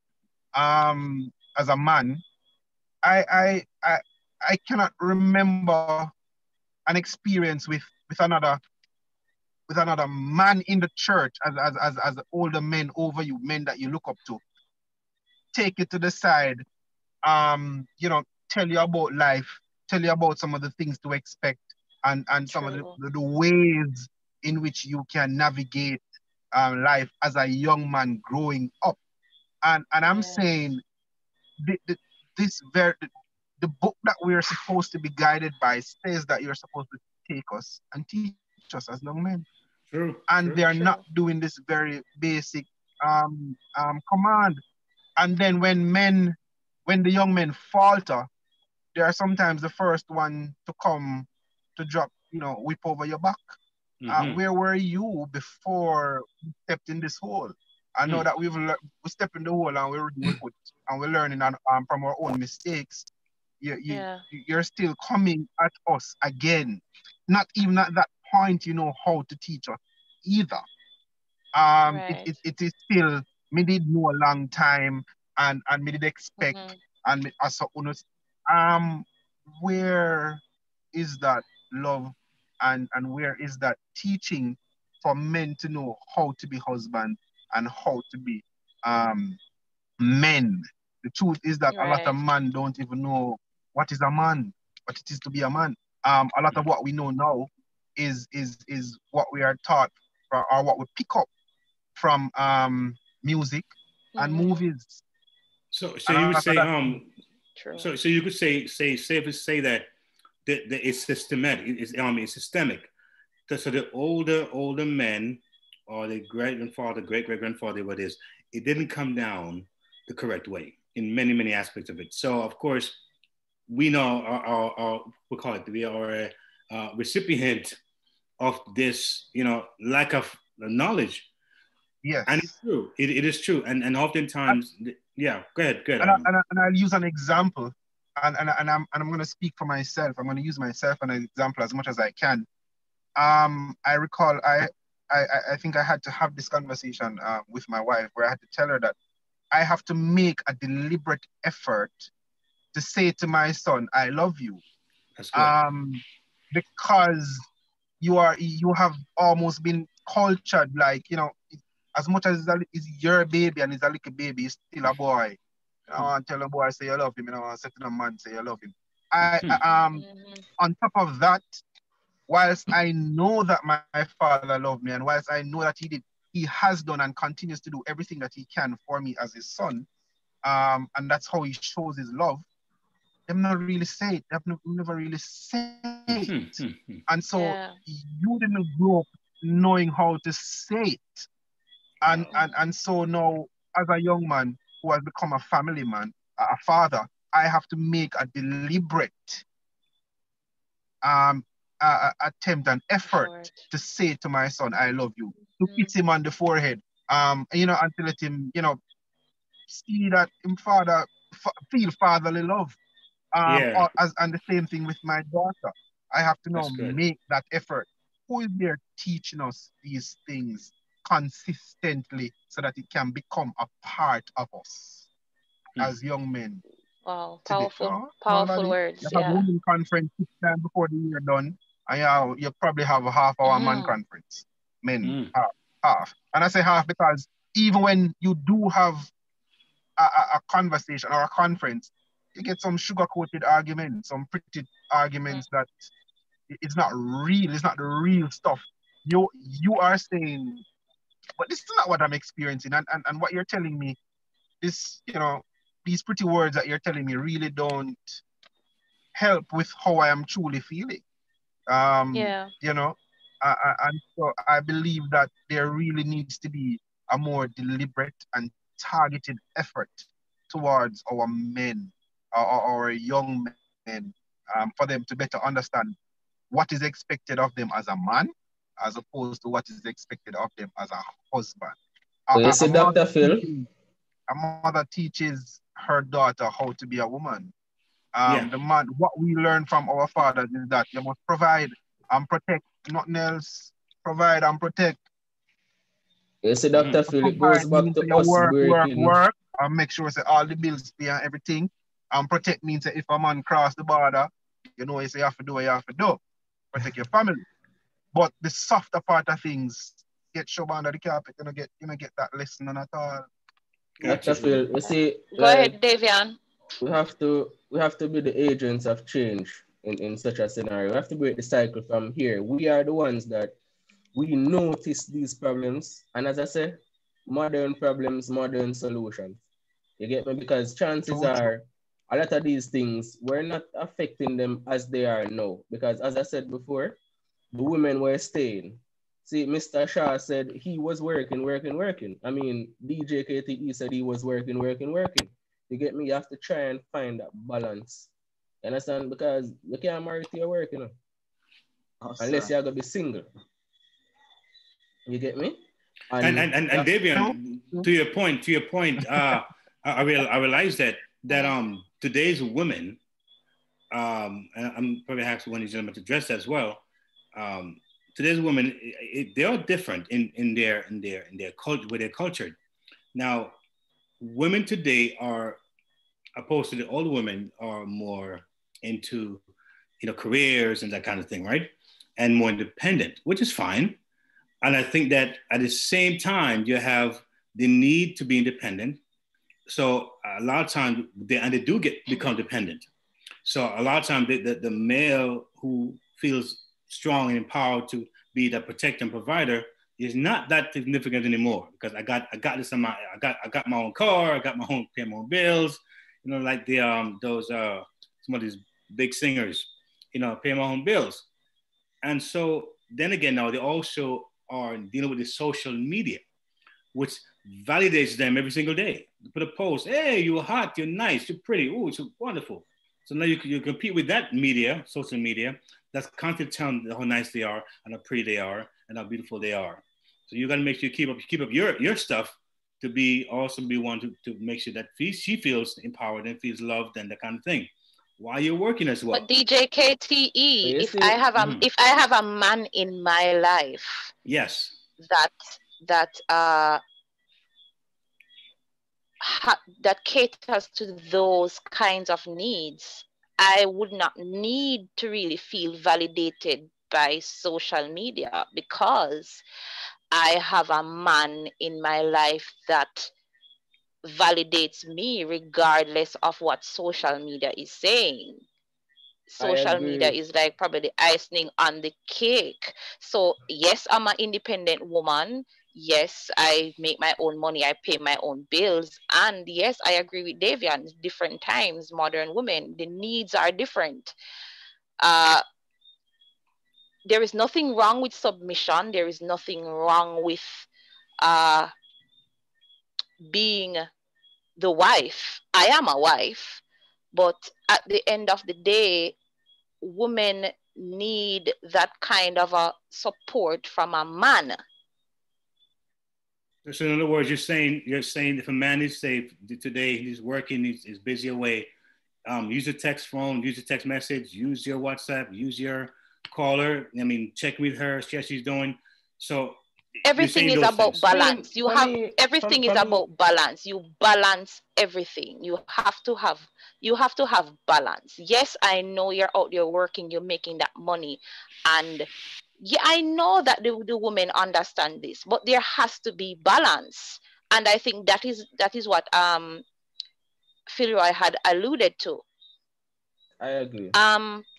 G: um, as a man, I I I, I cannot remember an experience with, with another with another man in the church as, as as as older men over you, men that you look up to. Take it to the side, um, you know, tell you about life, tell you about some of the things to expect and, and some of the,
C: True.
G: the, the ways in which you can navigate um, life as a young man growing up. And and I'm
C: Yes.
G: saying the, the, this very the, the book that we are supposed to be guided by says that you're supposed to take us and teach us as young men.
D: True.
G: And
D: True.
G: they are
C: True.
G: not doing this very basic um, um, command. And then when men, when the young men falter, they are sometimes the first one to come to drop, you know, whip over your back. Uh,
D: Mhm.
G: where were you before you stepped in this hole? I know
D: Mm.
G: that we've le- we step in the hole and we're we put and we're learning on, um, from our own mistakes. You, you,
C: Yeah.
G: you're still coming at us again. Not even at that point, you know how to teach us either. Um, it,
C: Right.
G: it, it is still me did know a long time and and me did expect
C: Mm-hmm.
G: and me, as a honest, um where is that love and and where is that teaching for men to know how to be husband and how to be um men? The truth is that a lot of
C: Right.
G: men don't even know what is a man, what it is to be a man. Um, a lot of what we know now is is is what we are taught or, or what we pick up from um music and
C: Mm-hmm.
G: movies.
D: So, so
G: And a
D: you would
G: lot of
D: say,
G: that,
D: um,
C: True.
D: so, so you could say, say, safe to say that that, that it's systematic. It's, I mean, it's systemic. So, so the older, older men, or the great grandfather, great great grandfather, what it is, it didn't come down the correct way in many, many aspects of it. So, of course, we know our, our, our we call it, we are a uh, recipient of this, you know, lack of knowledge.
G: yes.
D: And it's true. It, it is true. And and oftentimes, yeah. Go ahead. Go ahead.
G: And, I,
D: Um,
G: and, I, and I'll use an example, and, and, and I'm and I'm going to speak for myself. I'm going to use myself as an example as much as I can. Um, I recall I I, I think I had to have this conversation uh, with my wife where I had to tell her that I have to make a deliberate effort to say to my son, "I love you,"
D: that's good.
G: um, because you are you have almost been cultured like, you know, as much as it's your baby and it's a little baby, it's still a boy. I want to tell a boy say you love him, you know, I want to say to a man say you love him. I um
C: Mm-hmm.
G: on top of that, whilst I know that my, my father loved me and whilst I know that he did, he has done and continues to do everything that he can for me as his son, um, and that's how he shows his love. Them not really say it. They've never, never really say it. And so
C: Yeah.
G: you didn't grow up knowing how to say it. And, and, and so now, as a young man who has become a family man, a father, I have to make a deliberate um, uh, attempt and effort
C: Effort.
G: to say to my son, I love you, to kiss him on the forehead, um, you know, and to let him, you know, see that him father, f- feel fatherly love. Um,
D: Yeah,
G: or as, and the same thing with my daughter. I have to now
D: that's good.
G: make that effort. Who is there teaching us these things consistently so that it can become a part of us
D: Hmm.
G: as young men?
C: Wow.
G: Today,
C: Powerful.
G: no,
C: Powerful
G: normally
C: words.
G: you have a
C: Yeah.
G: women conference six times before the year done, and you, have, you probably have a half hour man
C: Mm-hmm.
G: conference. Men,
D: Mm.
G: half, half. And I say half because even when you do have a, a, a conversation or a conference, you get some sugar-coated arguments, some pretty arguments that it's not real, it's not the real stuff. You you are saying, but this is not what I'm experiencing. And, and, and what you're telling me, this, you know, these pretty words that you're telling me really don't help with how I am truly feeling. Um,
C: Yeah.
G: You know, I, I, and so I believe that there really needs to be a more deliberate and targeted effort towards our men, our, our young men, um, for them to better understand what is expected of them as a man, as opposed to what is expected of them as a husband. A,
E: So you
G: a,
E: see,
G: a mother
E: Doctor Phil?
G: teaches, a mother teaches her daughter how to be a woman. Um,
D: Yeah.
G: The man, what we learn from our fathers is that you must provide and protect, nothing else. Provide and protect.
E: You see, Doctor
D: Mhm.
E: Phil, it goes
G: Provide
E: back
G: means that
E: to
G: you
E: us
G: work, work,
E: working.
G: work, and make sure say all the bills pay and everything. And protect means that if a man cross the border, you know, you say you have to do what you have to do. Protect your family. But the softer part of things get shoved under the carpet. You don't get, you don't get that lesson at all.
E: Doctor
D: Gotcha.
E: Phil, you see,
C: Go
E: like
C: ahead, Davian.
E: we have to we have to be the agents of change in, in such a scenario. We have to break the cycle from here. We are the ones that we notice these problems, and as I say, modern problems, modern solutions. You get me? Because chances
G: So true.
E: are a lot of these things we're not affecting them as they are now. Because as I said before, the women were staying. See, Mister Shaw said he was working, working, working. I mean, D J K T E said he was working, working, working. You get me? You have to try and find that balance. You understand? Because you can't marry to your work, you know,
H: Awesome.
E: unless you're gonna be single. You get me?
D: And and and, and
E: that's
D: Davian, to your point, to your point, uh, I, I real I realize that that um today's women, um, and I'm probably asking one of these gentlemen to address that as well. Um, today's women, it, it, they are different in in their in their in their culture, where they're cultured. Now, women today are opposed to the older women are more into, you know, careers and that kind of thing, right? And more independent, which is fine. And I think that at the same time, you have the need to be independent. So a lot of times, they, and they do get become dependent. So a lot of times, the, the, the male who feels strong and empowered to be the protector and provider is not that significant anymore, because I got I got this in my I got I got my own car, I got my own pay my own bills, you know, like the um those uh some of these big singers, you know, pay my own bills. And so then again, now they also are dealing with the social media, which validates them every single day. You put a post, hey, you're hot, you're nice, you're pretty, oh, it's wonderful. So now you, you compete with that media, social media, that's constantly telling how nice they are and how pretty they are and how beautiful they are. So you got to make sure you keep up, keep up your, your stuff to be also be one to, to make sure that she feels empowered and feels loved and that kind of thing while you're working as well.
C: But D J K T E,
E: you
C: if
E: see,
C: I have a
D: Mhm.
C: if I have a man in my life
D: Yes.
C: that that uh ha- that caters to those kinds of needs, I would not need to really feel validated by social media, because I have a man in my life that validates me regardless of what social media is saying.
E: I
C: Social media
E: agree.
C: is like probably the icing on the cake. So yes, I'm an independent woman. Yes, I make my own money, I pay my own bills. And yes, I agree with Davian. Different times, modern women, the needs are different. Uh, there is nothing wrong with submission. There is nothing wrong with uh, being the wife. I am a wife, but at the end of the day, women need that kind of a support from a man.
D: So in other words, you're saying you're saying if a man is safe today, he's working, he's, he's busy away. Um, use a text phone, use a text message, use your WhatsApp, use your caller. I mean, check with her, see how she's doing. So you're
C: Everything
D: saying
C: is
D: those
C: about
D: things.
E: I mean,
C: balance. You
E: for
C: have
E: me, for,
C: everything is
E: for me,
C: about balance. You balance everything. You have to have you have to have balance. Yes, I know you're out there working, you're making that money, and yeah, I know that the, the women understand this, but there has to be balance. And I think that is that is what um Philroy had alluded to.
E: I agree.
C: Um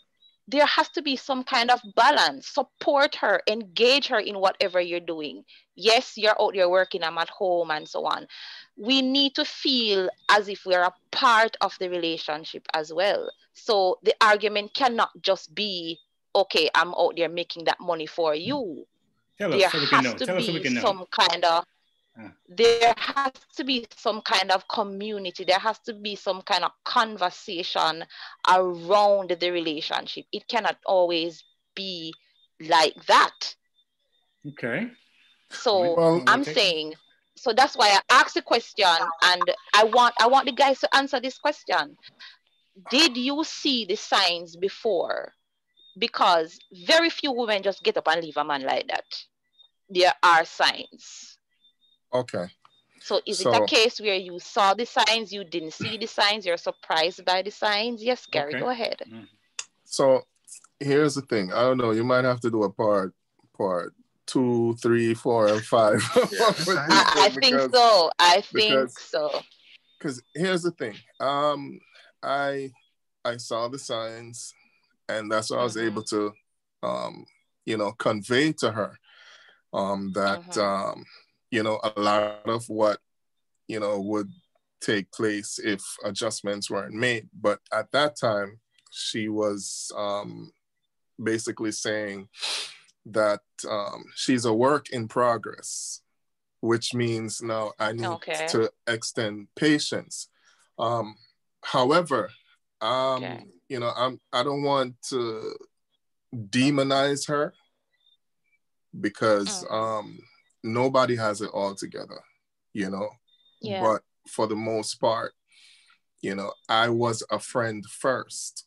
C: there has to be some kind of balance. Support her, engage her in whatever you're doing. Yes, you're out there working, I'm at home, and so on. We need to feel as if we're a part of the relationship as well. So the argument cannot just be, okay, I'm out there making that money for you.
D: Tell
C: there
D: us so we can
C: has
D: know.
C: to
D: Tell us so we
C: be
D: can know.
C: some kind of
D: Uh.
C: there has to be some kind of community. There has to be some kind of conversation around the relationship. It cannot always be like that.
D: Okay.
C: So
J: Well,
C: I'm saying, so that's why I asked the question, and I want I want the guys to answer this question. Did you see the signs before? Because very few women just get up and leave a man like that. There are signs.
J: Okay.
C: So is
J: So,
C: it a case where you saw the signs, you didn't see the signs, you're surprised by the signs? Yes, Gary,
D: Okay.
C: go ahead.
J: So here's the thing. I don't know. You might have to do a part, part two, three, four, and five.
C: I, I think
J: because,
C: so. I think
J: because,
C: so.
J: Because here's the thing. Um, I I saw the signs, and that's what I was
C: Mhm.
J: able to, um, you know, convey to her. Um, that
C: Mhm.
J: um, you know, a lot of what you know would take place if adjustments weren't made. But at that time, she was um, basically saying that um, she's a work in progress, which means now I need
C: Okay.
J: to extend patience. Um, however, um,
C: Okay.
J: you know, I'm I don't want to demonize her because
C: Mhm.
J: um, nobody has it all together, you know.
C: Yeah.
J: But for the most part, you know, I was a friend first,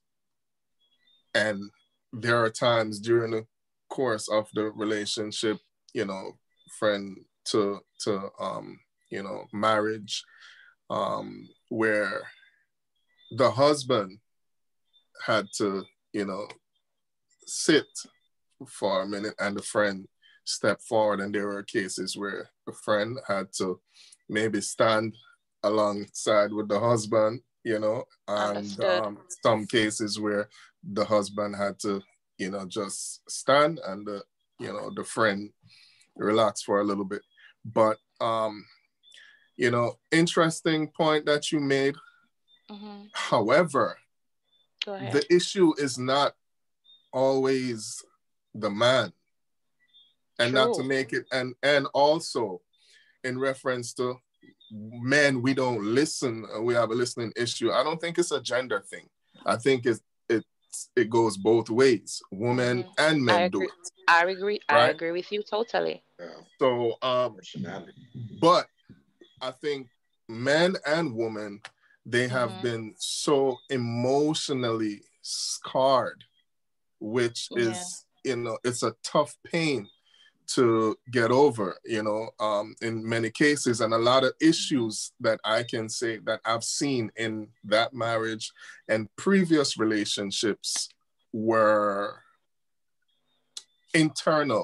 J: and there are times during the course of the relationship, you know, friend to to um, you know, marriage, um, where the husband had to, you know, sit for a minute and the friend step forward, and there were cases where the friend had to maybe stand alongside with the husband, you know, and
C: Understood.
J: um, some cases where the husband had to, you know, just stand and the, you know, the friend relax for a little bit. But um, you know, interesting point that you made.
C: Mhm.
J: However,
C: Go ahead.
J: the issue is not always the man, and not to
C: True.
J: make it, and and also in reference to men, we don't listen. uh, We have a listening issue. I don't think it's a gender thing. I think it's it it goes both ways. Women
C: Mhm.
J: and
C: I
J: men do
C: agree.
J: it,
C: I agree. I
J: right?
C: agree with you totally.
I: Yeah.
J: So, um,
I: Personality.
J: but I think men and women, they have
C: Mhm.
J: been so emotionally scarred, which
C: Yeah.
J: is, you know, it's a tough pain to get over, you know, um, in many cases. And a lot of issues that I can say that I've seen in that marriage and previous relationships were internal.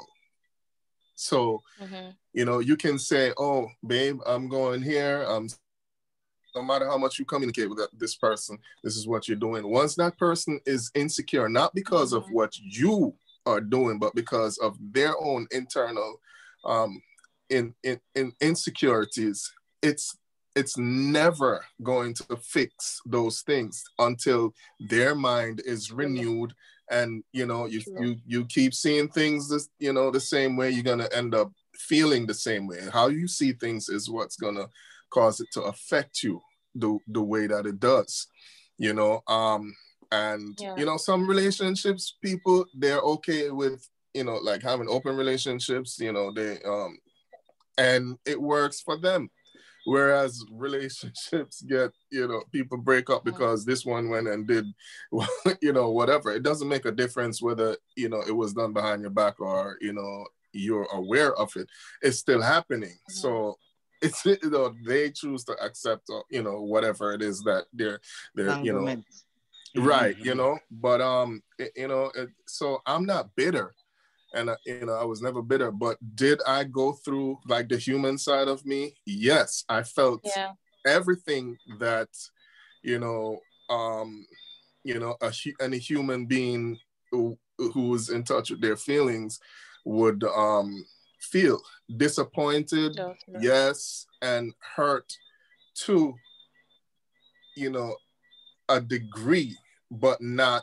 J: So,
C: Mhm.
J: you know, you can say, oh, babe, I'm going here. Um, no matter how much you communicate with that, this person, this is what you're doing. Once that person is insecure, not because of
C: Mhm.
J: what you are doing, but because of their own internal um, in, in, in insecurities, it's it's never going to fix those things until their mind is
C: True.
J: renewed. And you know, you
C: True.
J: you you keep seeing things this, you know, the same way, you're gonna end up feeling the same way. How you see things is what's gonna cause it to affect you the the way that it does, you know. Um, and
C: Yeah.
J: you know, some relationships, people, they're okay with, you know, like having open relationships, you know, they um, and it works for them. Whereas relationships get, you know, people break up
C: Mhm.
J: because this one went and did, you know, whatever. It doesn't make a difference whether, you know, it was done behind your back or, you know, you're aware of it. It's still happening.
C: Mhm.
J: So it's, you know, they choose to accept, uh, you know, whatever it is that they're, they're, you know,
H: Entanglement.
J: right, you
D: Mhm.
J: know. But, um, it- you know, it, so I'm not bitter. And, uh, you know, I was never bitter, but did I go through like the human side of me? Yes, I felt
C: Yeah.
J: everything that, you know, um, you know, a, hu- any human being who, who's in touch with their feelings would um, feel disappointed, yes, and hurt to, you know, a degree, but not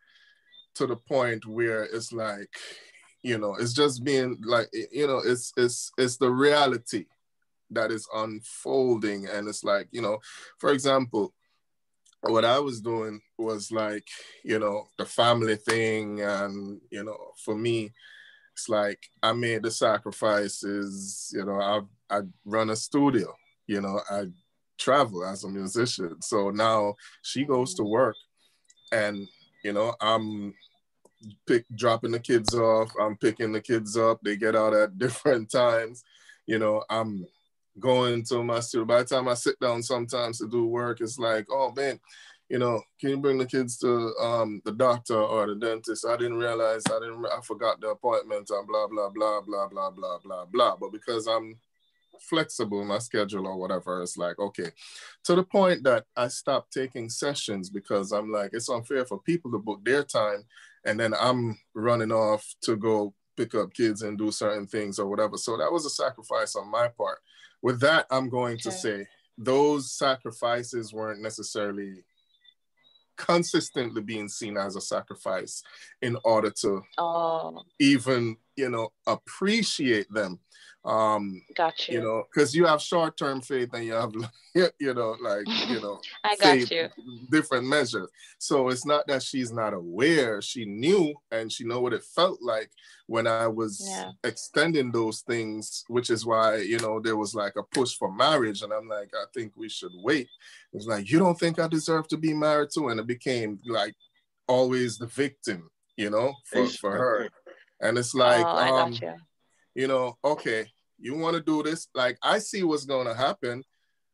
J: to the point where it's like, you know, it's just being like, you know, it's it's it's the reality that is unfolding. And it's like, you know, for example, what I was doing was like, you know, the family thing. And, you know, for me, it's like I made the sacrifices, you know, I I run a studio, you know, I travel as a musician. So now she goes to work and, you know, I'm pick dropping the kids off, I'm picking the kids up, they get out at different times, you know, I'm going to my studio. By the time I sit down sometimes to do work, it's like, oh man, you know, can you bring the kids to um, the doctor or the dentist? I didn't realize, I didn't, I forgot the appointment and blah, blah, blah, blah, blah, blah, blah, blah. But because I'm flexible in my schedule or whatever, it's like, okay, to the point that I stopped taking sessions because I'm like, it's unfair for people to book their time and then I'm running off to go pick up kids and do certain things or whatever. So that was a sacrifice on my part. With that, I'm going okay. to say those sacrifices weren't necessarily consistently being seen as a sacrifice in order to oh. even, you know, appreciate them. Um,
C: got you.
J: You know, because you have short-term faith and you have, you know, like, you know,
C: I got you.
J: Different measures. So it's not that she's not aware. She knew and she know what it felt like when I was yeah. extending those things, which is why, you know, there was like a push for marriage. And I'm like, I think we should wait. It's like, you don't think I deserve to be married too? And it became like always the victim, you know, for, for her. And it's like,
C: oh, I
J: um,
C: got you.
J: you know, okay, you want to do this? Like, I see what's going to happen,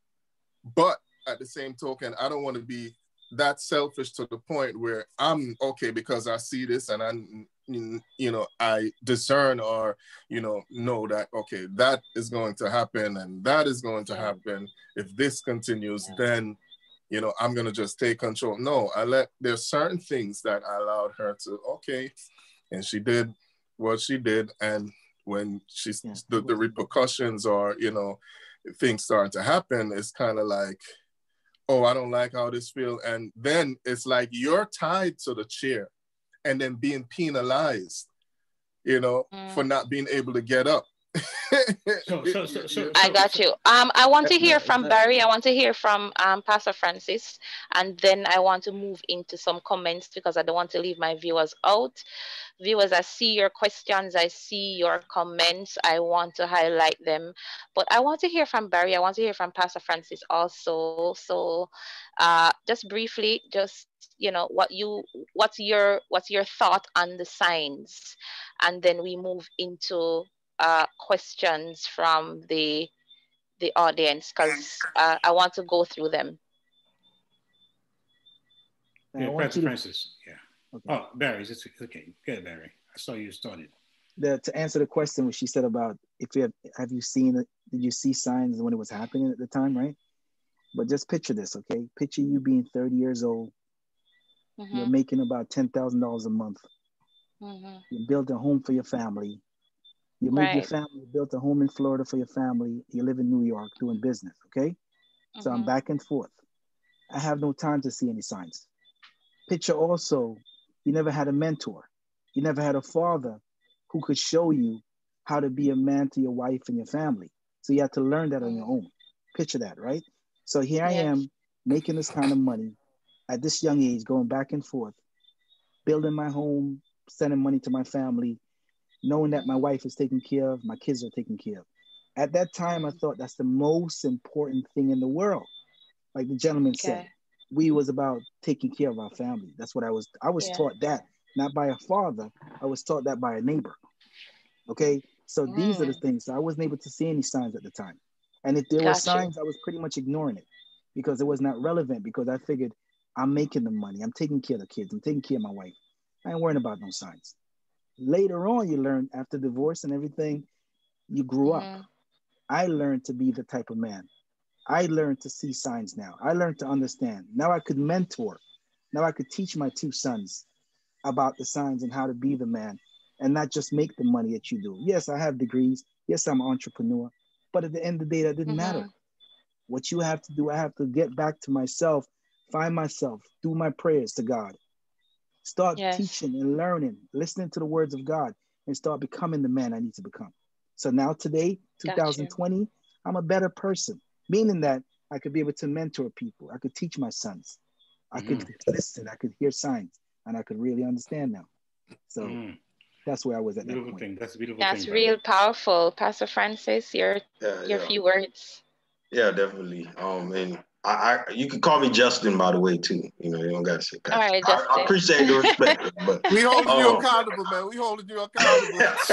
J: but at the same token, I don't want to be that selfish to the point where I'm okay because I see this and I, you know, I discern or, you know, know that, okay, that is going to happen and that is going to happen. If this continues, yeah. then, you know, I'm going to just take control. No, I let, there's certain things that I allowed her to, okay. And she did what she did. And when she's yeah. the, the repercussions or, you know, things start to happen, it's kind of like, oh, I don't like how this feels. And then it's like you're tied to the chair and then being penalized, you know, mm. for not being able to get up.
C: so, so, so, so, I got you. Um, I want to hear from Barry. I want to hear from um, Pastor Francis, and then I want to move into some comments because I don't want to leave my viewers out. Viewers, I see your questions. I see your comments. I want to highlight them, but I want to hear from Barry. I want to hear from Pastor Francis also. So, uh, just briefly, just you know, what you, what's your, what's your thought on the signs, and then we move into Uh, questions from the the audience because uh, I want to go through them.
D: Yeah, Pastor Francis. Yeah. Okay. Oh, Barry, it's okay. Good, Barry. I saw you started.
F: The, to answer the question, what she said about if you have, have you seen it? Did you see signs when it was happening at the time, right? But just picture this, okay? Picture you being thirty years old. Mm-hmm. You're making about ten thousand dollars a month. Mm-hmm. You built a home for your family. You moved right. your family, built a home in Florida for your family. You live in New York doing business, okay? Mm-hmm. So I'm back and forth. I have no time to see any signs. Picture also, you never had a mentor. You never had a father who could show you how to be a man to your wife and your family. So you had to learn that on your own. Picture that, right? So here I yeah. am making this kind of money at this young age, going back and forth, building my home, sending money to my family, knowing that my wife is taken care of, my kids are taken care of. At that time, I thought that's the most important thing in the world. Like the gentleman okay. said, we was about taking care of our family. That's what I was, I was yeah. taught that, not by a father. I was taught that by a neighbor. Okay. So mm. these are the things. So I wasn't able to see any signs at the time. And if there Got were signs, you. I was pretty much ignoring it because it was not relevant because I figured I'm making the money. I'm taking care of the kids. I'm taking care of my wife. I ain't worrying about no signs. Later on, you learn after divorce and everything, you grew mm-hmm. up. I learned to be the type of man. I learned to see signs now. I learned to understand. Now I could mentor. Now I could teach my two sons about the signs and how to be the man and not just make the money that you do. Yes, I have degrees. Yes, I'm an entrepreneur. But at the end of the day, that didn't
C: Mm-hmm.
F: matter. What you have to do, I have to get back to myself, find myself, do my prayers to God, start
C: Yes.
F: teaching and learning, listening to the words of God, and start becoming the man I need to become. So now today,
C: Got you.
F: twenty twenty, I'm a better person, meaning that I could be able to mentor people. I could teach my sons. I could
D: Mm-hmm.
F: listen. I could hear signs, and I could really understand now. So
D: Mm.
F: that's where I was at that
D: Beautiful
F: point.
D: thing. That's a beautiful
C: That's
D: thing,
C: real powerful. Pastor Francis, your
I: Yeah,
C: your
I: yeah,
C: few words.
I: yeah, definitely. Um, and I, I, you can call me Justin, by the way, too. You know, you don't gotta say
C: All
I: Pastor.
C: right,
I: I, I
C: Justin.
I: appreciate the respect, but
J: We holding you
I: um,
J: accountable, man. We holding you accountable.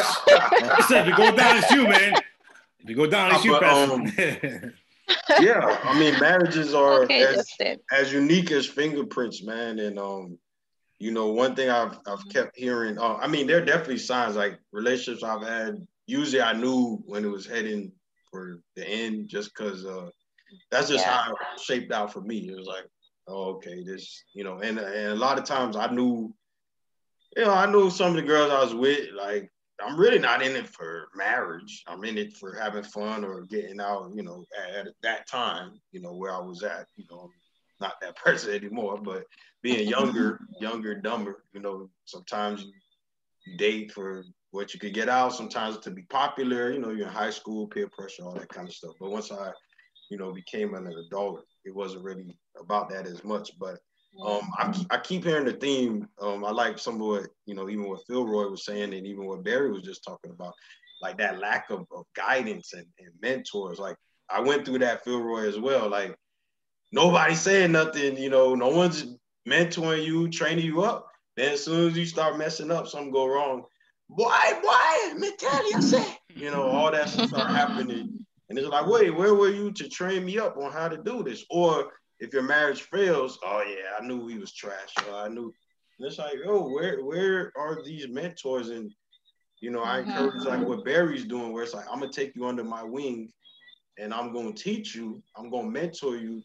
D: I said, if you go down, it's you, man. If you go down, it's you,
I: but, um,
D: Pastor.
I: yeah, I mean, marriages are
C: Okay,
I: as
C: Justin.
I: as unique as fingerprints, man. And um, you know, one thing I've I've
C: Mm-hmm.
I: kept hearing. Uh, I mean, there are definitely signs like relationships I've had. Usually, I knew when it was heading for the end, just because uh, that's just
C: Yeah.
I: how it shaped out for me. It was like, oh, okay, this, you know, and and a lot of times I knew, you know, I knew some of the girls I was with, like, I'm really not in it for marriage. I'm in it for having fun or getting out, you know, at, at that time, you know, where I was at, you know, I'm not that person anymore, but being younger, younger, dumber, you know, sometimes you, you date for what you could get out, sometimes to be popular, you know, you're in high school, peer pressure, all that kind of stuff. But once I, you know, became an adult, it wasn't really about that as much. But um, I, keep, I keep hearing the theme. Um, I like some of what, you know, even what Phil Roy was saying and even what Barry was just talking about, like that lack of, of guidance and, and mentors. Like I went through that, Phil Roy, as well. Like nobody's saying nothing, you know, no one's mentoring you, training you up. Then as soon as you start messing up, something go wrong. Boy, boy, me tell you, say, you know, all that stuff start happening. And it's like, wait, where were you to train me up on how to do this? Or if your marriage fails, oh yeah, I knew he was trash. Or I knew. And it's like, oh, where where are these mentors? And you know, I encourage like what Barry's doing, where it's like, I'm gonna take you under my wing, and I'm gonna teach you, I'm gonna mentor you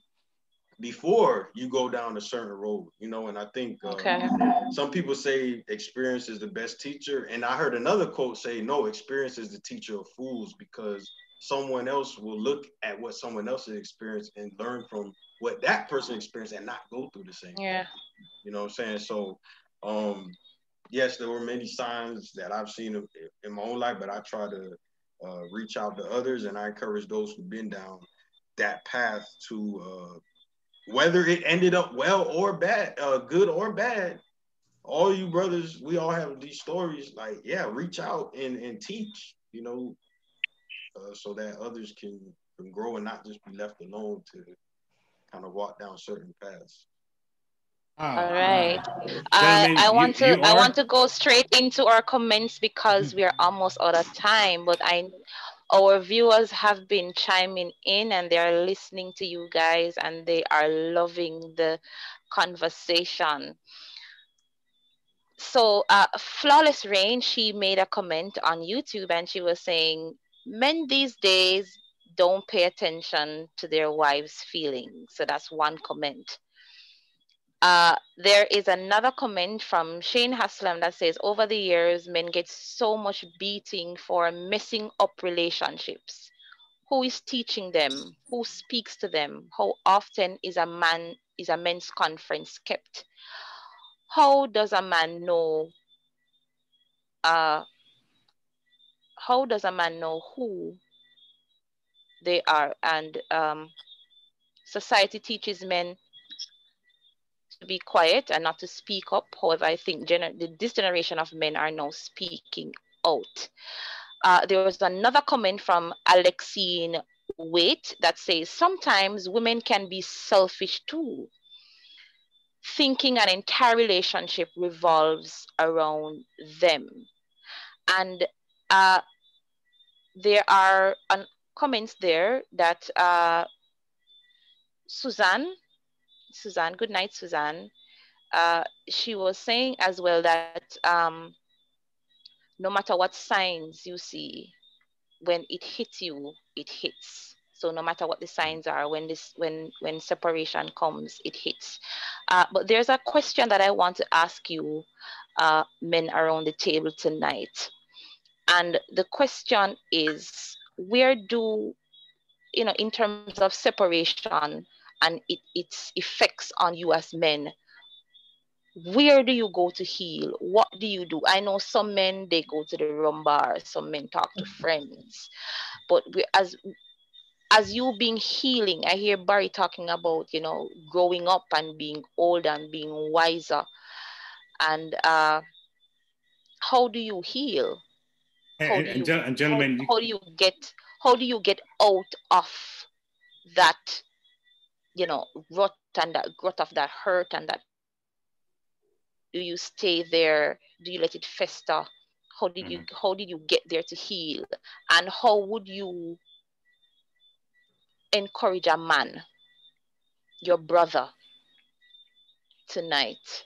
I: before you go down a certain road, you know. And I think uh,
C: Okay.
I: some people say experience is the best teacher, and I heard another quote say, no, experience is the teacher of fools, because someone else will look at what someone else has experienced and learn from what that person experienced and not go through the same
C: Yeah.
I: thing. You know what I'm saying? So um yes, there were many signs that I've seen in, in my own life, but I try to uh, reach out to others, and I encourage those who've been down that path to uh, whether it ended up well or bad, uh, good or bad. All you brothers, we all have these stories. Like, yeah, reach out and, and teach, you know, uh, so that others can, can grow and not just be left alone to kind of walk down certain paths.
D: Wow,
C: All right.
D: wow.
C: I
D: Gentlemen,
C: I
D: you,
C: want to
D: you
C: I want
D: are.
C: to go straight into our comments because we are almost out of time, but I our viewers have been chiming in and they are listening to you guys and they are loving the conversation. So uh Flawless Rain, she made a comment on YouTube and she was saying men these days don't pay attention to their wives' feelings. So that's one comment. Uh, there is another comment from Shane Haslam that says, over the years, men get so much beating for messing up relationships. Who is teaching them? Who speaks to them? How often is a man is a men's conference kept? How does a man know? Uh, how does a man know who they are? And um, society teaches men to be quiet and not to speak up. However, I think gener- this generation of men are now speaking out. Uh, there was another comment from Alexine Waite that says sometimes women can be selfish too, thinking an entire relationship revolves around them. And uh, there are um, comments there that uh, Suzanne, Suzanne, good night, Suzanne. Uh, she was saying as well that um, no matter what signs you see, when it hits you, it hits. So no matter what the signs are, when this when when separation comes, it hits. Uh, but there's a question that I want to ask you, uh, men around the table tonight. And the question is, where do, you know, in terms of separation and it, its effects on you as men, where do you go to heal? What do you do? I know some men, they go to the rum bar, some men talk to friends, but we, as as you being healing, I hear Barry talking about, you know, growing up and being older and being wiser. And uh, how do you heal? How
D: And,
C: do
D: and,
C: you
D: and gentlemen,
C: how, how do you get how do you get out of that, you know, rut and that growth of that hurt and that pain? Do you stay there? Do you let it fester? How did you
D: mm-hmm.
C: how did you get there to heal? And how would you encourage a man, your brother, tonight,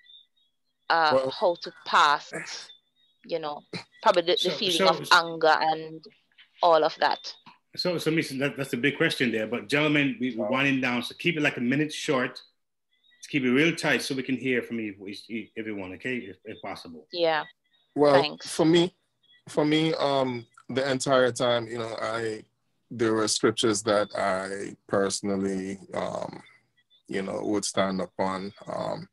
C: uh,
J: Well,
C: how to pass, you know, probably the, the
D: so
C: feeling of
D: so
C: anger and all of that?
D: so so Mister That, that's a big question there. But gentlemen, we, we're winding down, so keep it like a minute short. To keep it real tight, so we can hear from you, everyone. Okay, if, if possible.
C: Yeah.
J: well,
C: Thanks.
J: for me, for me, um, the entire time, you know, I there were scriptures that I personally, um, you know, would stand upon. Um,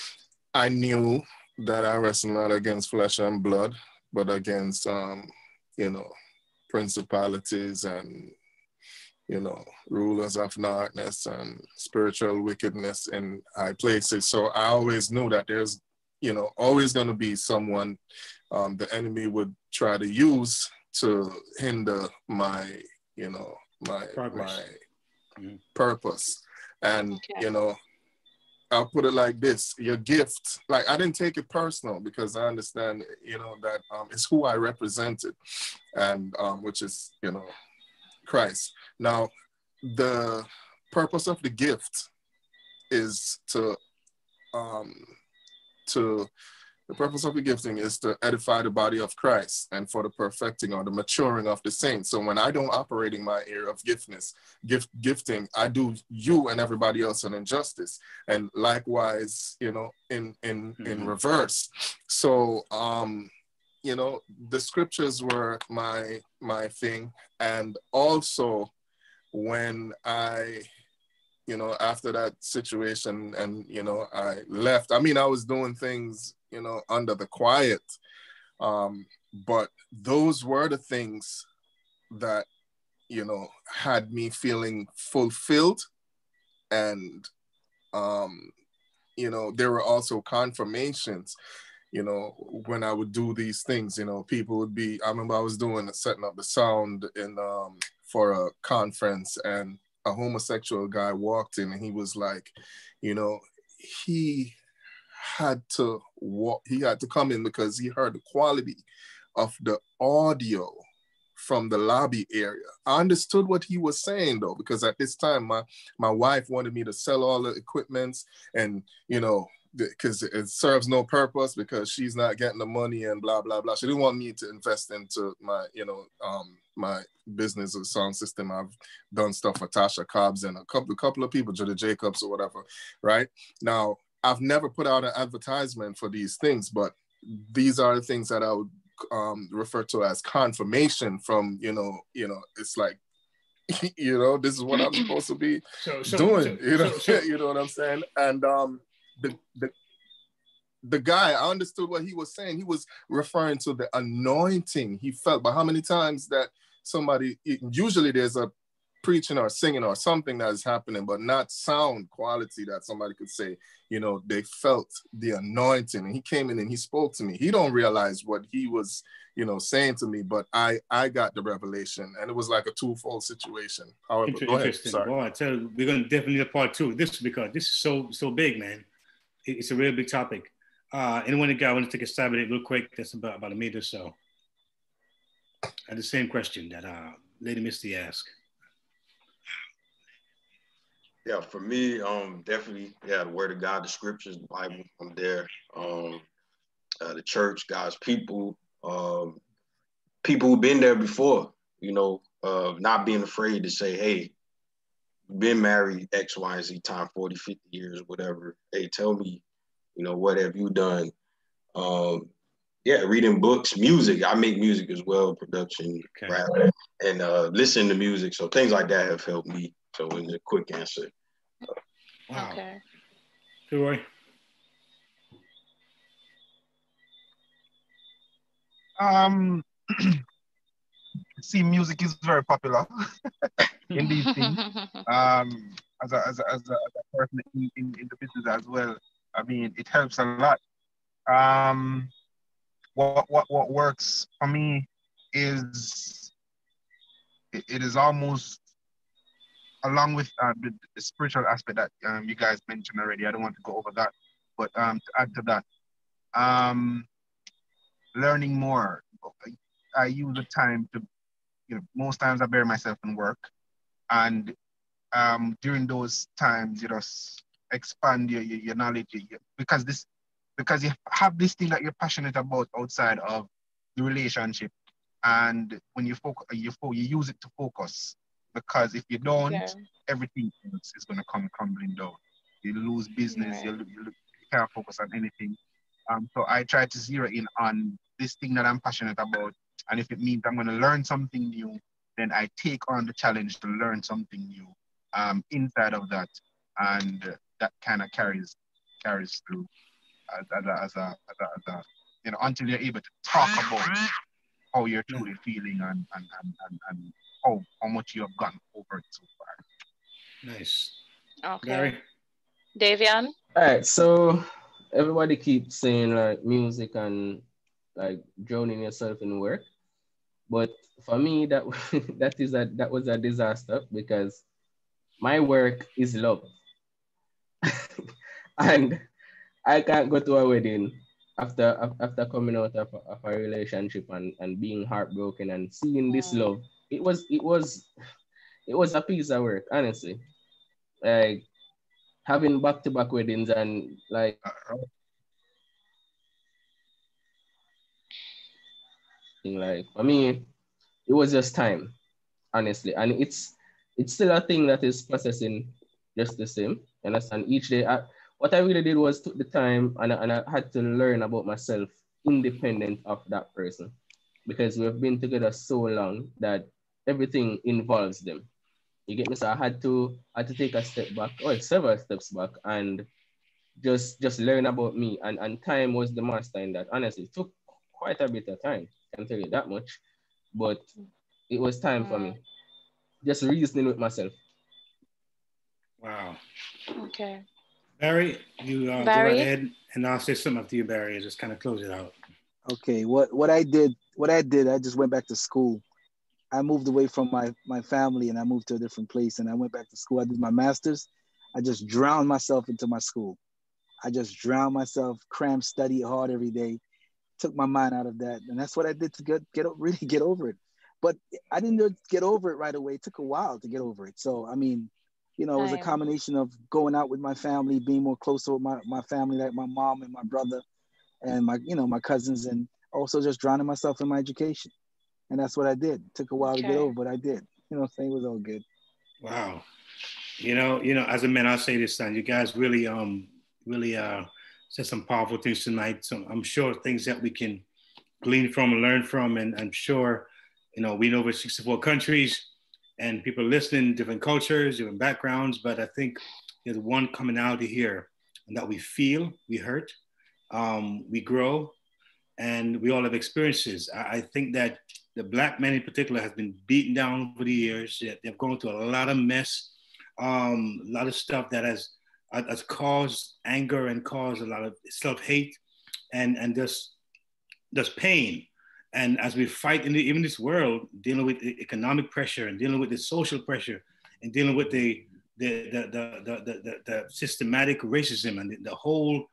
J: I knew that I wrestled not against flesh and blood, but against, um, you know, principalities and, you know, rulers of darkness and spiritual wickedness in high places. So I always knew that there's, you know, always going to be someone um, the enemy would try to use to hinder my, you know, my
D: Progress.
J: my
D: mm-hmm.
J: purpose. And,
C: Okay.
J: you know, I'll put it like this: your gift, like I didn't take it personal because I understand, you know, that um, it's who I represented, and um, which is, you know, Christ. Now, the purpose of the gift is to, um, to, the purpose of the gifting is to edify the body of Christ and for the perfecting or the maturing of the saints. So when I don't operate in my area of giftness, gift gifting, I do you and everybody else an injustice. And likewise, you know, in in mm-hmm. in reverse. So um, you know, the scriptures were my my thing. And also when I, you know, after that situation and, you know, I left, I mean, I was doing things, you know, under the quiet. Um, but those were the things that, you know, had me feeling fulfilled. And, um, you know, there were also confirmations, you know, when I would do these things, you know, people would be, I remember I was doing, setting up the sound in, um, for a conference, and a homosexual guy walked in and he was like, you know, he had to walk, he had to come in because he heard the quality of the audio from the lobby area. I understood what he was saying though, because at this time my my wife wanted me to sell all the equipments, and you know, because it serves no purpose because she's not getting the money and blah blah blah. She didn't want me to invest into my, you know, um my business or sound system. I've done stuff for Tasha Cobbs and a couple a couple of people, Judah Jacobs or whatever. Right now, I've never put out an advertisement for these things, but these are the things that I would um, refer to as confirmation from, you know, you know, it's like, you know, this is what I'm supposed to be
D: so, so,
J: doing,
D: so,
J: you know,
D: so, so.
J: you know what I'm saying? And um, the, the, the guy, I understood what he was saying. He was referring to the anointing he felt, but how many times that somebody, usually there's a preaching or singing or something that is happening, but not sound quality that somebody could say, you know, they felt the anointing. And he came in and he spoke to me. He don't realize what he was, you know, saying to me, but I I got the revelation, and it was like a twofold situation. However,
D: Inter-
J: go ahead.
D: Interesting.
J: Sorry.
D: Well, I tell you, we're gonna definitely need a part two. This because this is so so big, man. It, it's a real big topic. Uh, anyone that got want to take a stab at it real quick? That's about about a minute or so. I had the same question that uh, Lady Misty asked.
I: Yeah, for me, um, definitely, yeah, the Word of God, the Scriptures, the Bible, I'm there. Um, uh, the church, God's people, um, people who've been there before, you know, uh, not being afraid to say, hey, been married X, Y, and Z time, forty, fifty years, whatever. Hey, tell me, you know, what have you done Um, yeah, reading books, music. I make music as well, production, okay. rap, and uh, listen to music. So things like that have helped me. So it's a quick answer.
C: Wow. Okay.
D: Roy.
G: Um, see, music is very popular in these things. Um, as a, as a, as a, as a person in, in, in the business as well, I mean, it helps a lot. Um, what, what, what works for me is, it, it is almost, along with uh, the, the spiritual aspect that um, you guys mentioned already. I don't want to go over that, but um, to add to that, um, learning more. I use the time to, you know, most times I bury myself in work, and um, during those times, you just expand your, your, your knowledge, your, because this, because you have this thing that you're passionate about outside of the relationship, and when you focus, you fo- you use it to focus. Because if you don't, okay. everything else is going to come crumbling down. You lose business. Right. You, you, you can't focus on anything. Um, so I try to zero in on this thing that I'm passionate about. And if it means I'm going to learn something new, then I take on the challenge to learn something new um, inside of that. And uh, that kind of carries carries through as, as, a, as, a, as, a, as a, you know, until you're able to talk about how you're truly feeling and, and, and, and, and how, how much you have gone over it so far.
D: Nice.
C: Okay. Barry? Davian?
E: All right, so everybody keeps saying like music and like drowning yourself in work. But for me, that that is a that was a disaster because my work is love. And I can't go to a wedding after after coming out of a, of a relationship and, and being heartbroken and seeing this love. It was it was it was a piece of work, honestly. Like having back to back weddings and like like for me, it was just time, honestly. And it's it's still a thing that is processing just the same. You understand? Each day I, what I really did was took the time and, and I had to learn about myself independent of that person. Because we've been together so long that everything involves them. You get me? So I had to I had to take a step back, or several steps back, and just just learn about me. And, and time was the master in that. Honestly, it took quite a bit of time, I can tell you that much. But it was time for me. Just reasoning with myself.
D: Wow.
C: Okay.
D: Barry, you uh, Barry? Go right ahead, and I'll say something after you, Barry, and just kind of close it out.
F: Okay. What what I did, what I did, I just went back to school. I moved away from my, my family and I moved to a different place and I went back to school. I did my master's. I just drowned myself into my school. I just drowned myself, crammed, study hard every day, took my mind out of that. And that's what I did to get, get really get over it. But I didn't get over it right away. It took a while to get over it. So, I mean, you know, it was a combination of going out with my family, being more closer with my, my family, like my mom and my brother and my, you know, my cousins, and also just drowning myself in my education. And that's what I did. It took a while okay. to get over, but I did. You know what I'm saying? It was all good.
D: Wow. You know, you know, as a man, I'll say this, son, you guys really, um, really uh, said some powerful things tonight. So I'm sure things that we can glean from and learn from. And I'm sure, you know, we know over sixty-four countries and people listening, different cultures, different backgrounds. But I think there's one commonality here, and that we feel, we hurt, um, we grow, and we all have experiences. I, I think that the Black men in particular has been beaten down over the years. They've gone through a lot of mess, um, a lot of stuff that has, has caused anger and caused a lot of self-hate and, and just, just pain. And as we fight in the, even this world, dealing with the economic pressure and dealing with the social pressure and dealing with the, the, the, the, the, the, the, the systematic racism and the, the whole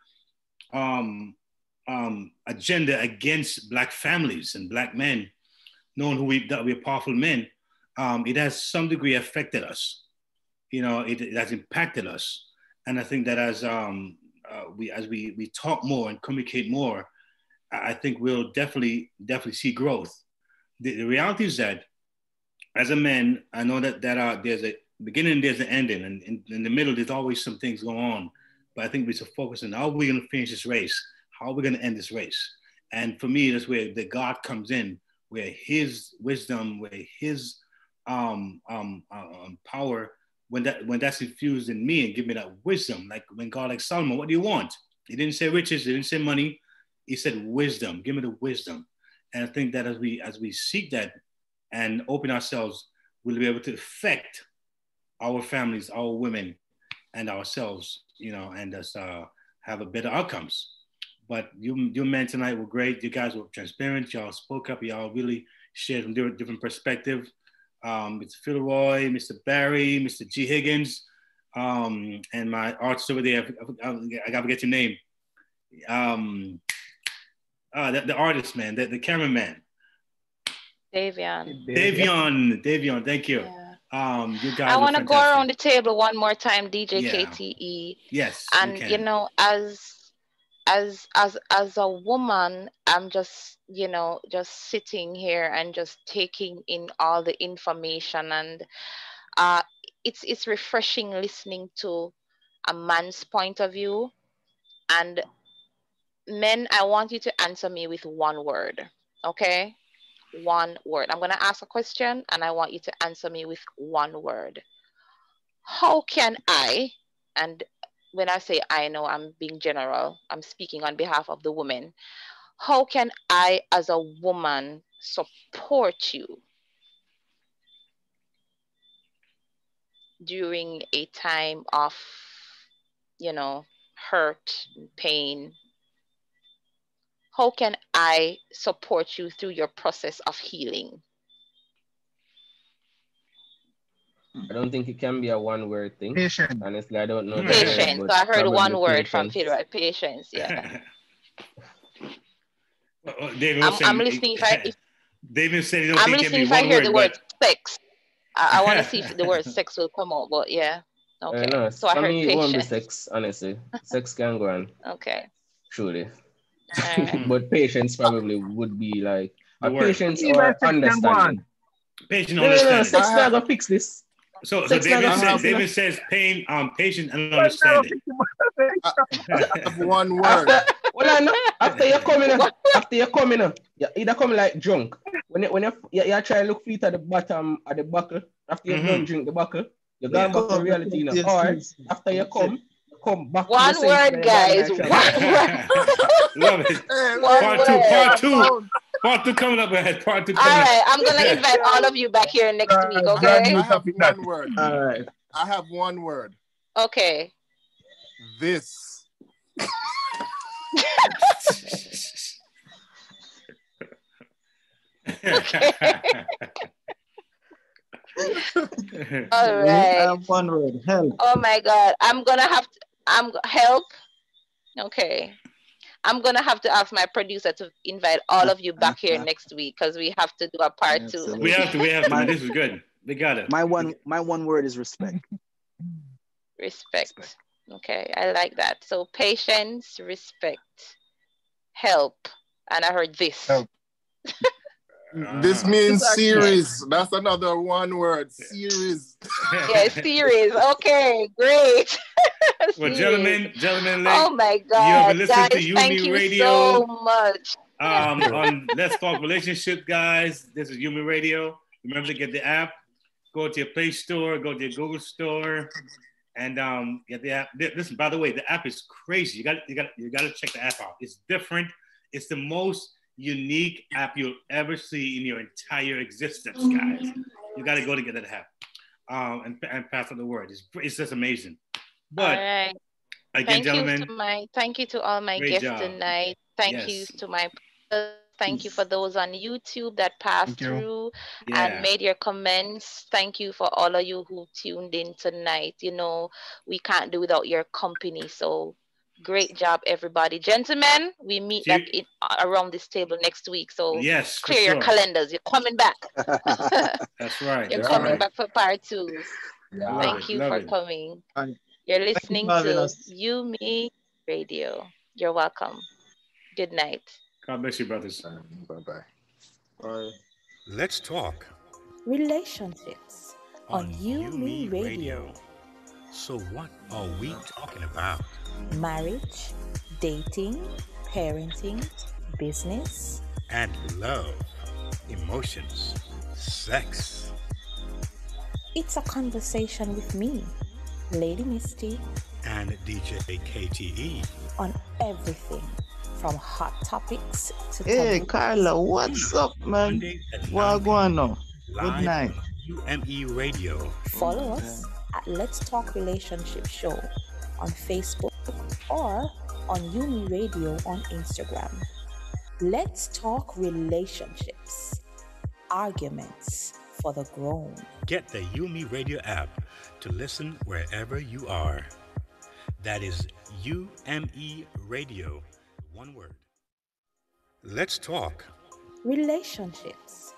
D: um, um, agenda against Black families and Black men, knowing who we, that we're powerful men, um, it has some degree affected us. You know, it, it has impacted us. And I think that as um, uh, we as we, we talk more and communicate more, I think we'll definitely, definitely see growth. The, the reality is that as a man, I know that, that uh, there's a beginning, there's an ending, and in, in the middle, there's always some things going on. But I think we should focus on how we're gonna finish this race. how are we going to end this race? And for me, that's where the God comes in, where his wisdom, where his um, um, um, power, when that when that's infused in me and give me that wisdom, like when God like Solomon, what do you want? He didn't say riches, he didn't say money, he said wisdom, give me the wisdom. And I think that as we as we seek that and open ourselves, we'll be able to affect our families, our women, and ourselves, you know, and just uh, have a better outcomes. But you, you men tonight were great. You guys were transparent. Y'all spoke up. Y'all really shared from different, different perspective. Um, Mister Philroy, Mister Barry, Mister G. Higgins, um, and my artist over there. I, I, I gotta get your name. Um, uh, the, the artist, man, the, the cameraman.
C: Davion.
D: Davion. Davion, thank you.
C: Yeah.
D: Um, you guys
C: I want to go
D: fantastic.
C: around the table one more time, D J
D: Yeah.
C: K T E.
D: Yes.
C: And
D: you,
C: you know, as as as as a woman, I'm just, you know, just sitting here and just taking in all the information, and uh it's it's refreshing listening to a man's point of view. And men, I want you to answer me with one word. Okay? One word. I'm going to ask a question and I want you to answer me with one word. How can I, and when I say I know, I'm being general, I'm speaking on behalf of the women. How can I, as a woman, support you during a time of, you know, hurt, pain? How can I support you through your process of healing?
E: I don't think it can be a one-word thing.
G: Patience.
E: Honestly, I don't know.
C: Patience.
E: Word,
C: So I heard one word
E: patience.
C: from Phil, right? Patience. Yeah.
D: well, David
C: I'm,
D: was saying,
C: I'm listening. If I, if,
D: David said he don't
C: I'm
D: think it
C: listening
D: can be
C: if I
D: one
C: hear
D: word,
C: the
D: but...
C: word sex. I, I want to see if the word sex will come out. But yeah. Okay.
E: Uh, no,
C: so I
E: for
C: heard
E: me, it won't be
C: patience.
E: sex, honestly. Sex can go on.
C: Okay.
E: Truly.
C: Right.
E: But patience probably would be like a
D: word.
E: patience
G: Even
E: or
G: sex can go
E: understanding.
G: on.
D: Patient
E: No, no, no,
D: understanding.
E: sex
J: I
E: not
J: have-
E: gonna fix this.
D: So, so
E: Sex not
D: David
E: gonna
D: says,
E: fix it.
D: David says pain, um, patient and
G: But
D: understanding.
J: I have one word.
E: After, well, I know, after you come in, after you come in, you either come like drunk. When you, when you, you, you try to look feet at the bottom of the buckle, after you
D: Mhm.
E: don't drink the buckle, you're
D: Yeah.
E: going back to reality, you know. Or after you come, you come back to the
C: One
E: sense
C: word,
E: where
C: guys.
E: you're
C: One
E: not
C: word.
D: Love it.
J: Hey,
C: One
D: Part
J: wait,
D: two,
C: word.
D: part two, part two coming up ahead. Part two
C: All
D: coming
C: right.
D: up.
C: I'm going to invite all of you back here next week.
G: Uh,
J: I,
C: Okay.
J: I have one word.
E: All right.
J: I have one word.
C: Okay.
J: This.
C: All
H: I
C: right.
H: have one word. Help.
C: Oh my God. I'm going to have to, I'm help. Okay. I'm going to have to ask my producer to invite all of you back here next week because we have to do a part two.
F: Absolutely.
D: we have to, we have to,
F: My-
D: man. This is good. We got it.
F: My one, my one word is respect.
C: Respect.
F: Respect.
C: Okay. I like that. So patience, respect, help. And I heard this.
G: Help.
J: This
D: Ah.
J: means
C: Yes.
J: series. That's another one word. Series.
C: Yeah, series. Okay, great.
D: Well,
C: Series.
D: gentlemen, gentlemen,
C: Oh
D: ladies,
C: my
D: you have
C: God,
D: been listening
C: guys,
D: to
C: thank
D: Yumi
C: you
D: Radio.
C: so much.
D: Um, on Let's Talk Relationship, guys. This is Yumi Radio. Remember to get the app. Go to your Play Store, go to your Google Store, and um, get the app. Listen, by the way, the app is crazy. You got, you got, you got to check the app out. It's different. It's the most unique app you'll ever see in your entire existence, guys. You got to go to get that app um, and, and pass on the word. It's, it's just amazing. But
C: All right.
D: again,
C: Thank
D: gentlemen,
C: you to my thank you to all my
D: great
C: guests
D: job.
C: tonight. Thank
D: Yes.
C: you to my thank you for those on YouTube that passed
G: Thank you.
C: through
D: Yeah.
C: and made your comments. Thank you for all of you who tuned in tonight. You know, we can't do without your company. So great job, everybody. Gentlemen, we meet
D: See-
C: back in, around this table next week. So
D: Yes, for
C: clear your
D: sure.
C: calendars. You're coming back.
D: That's right.
C: You're
D: That's
C: coming
D: right.
C: back for part two.
D: Love
C: Thank
D: it,
C: you
D: love
C: for
D: it.
C: coming.
H: Thank
C: You're
H: you
C: listening
H: for having
C: to
H: us.
C: You Me Radio. You're welcome. Good night.
D: God bless you, brothers.
J: Bye-bye.
I: Bye.
A: Let's talk
B: Relationships on You Me
A: Me
B: Radio.
A: So what are we talking about?
B: Marriage, dating, parenting, business,
A: and love, emotions, sex.
B: It's a conversation with me, Lady Misty,
A: and D J K T E
B: on everything from hot topics to
H: Hey,
B: taboo.
H: Carla, what's up, man? What going on? Good night.
A: U M E Radio.
B: Follow us at Let's Talk Relationship Show on Facebook or on Yumi Radio on Instagram. Let's talk relationships, arguments for the grown.
A: Get the Yumi Radio app to listen wherever you are. That is U M E Radio, one word. Let's talk
B: relationships.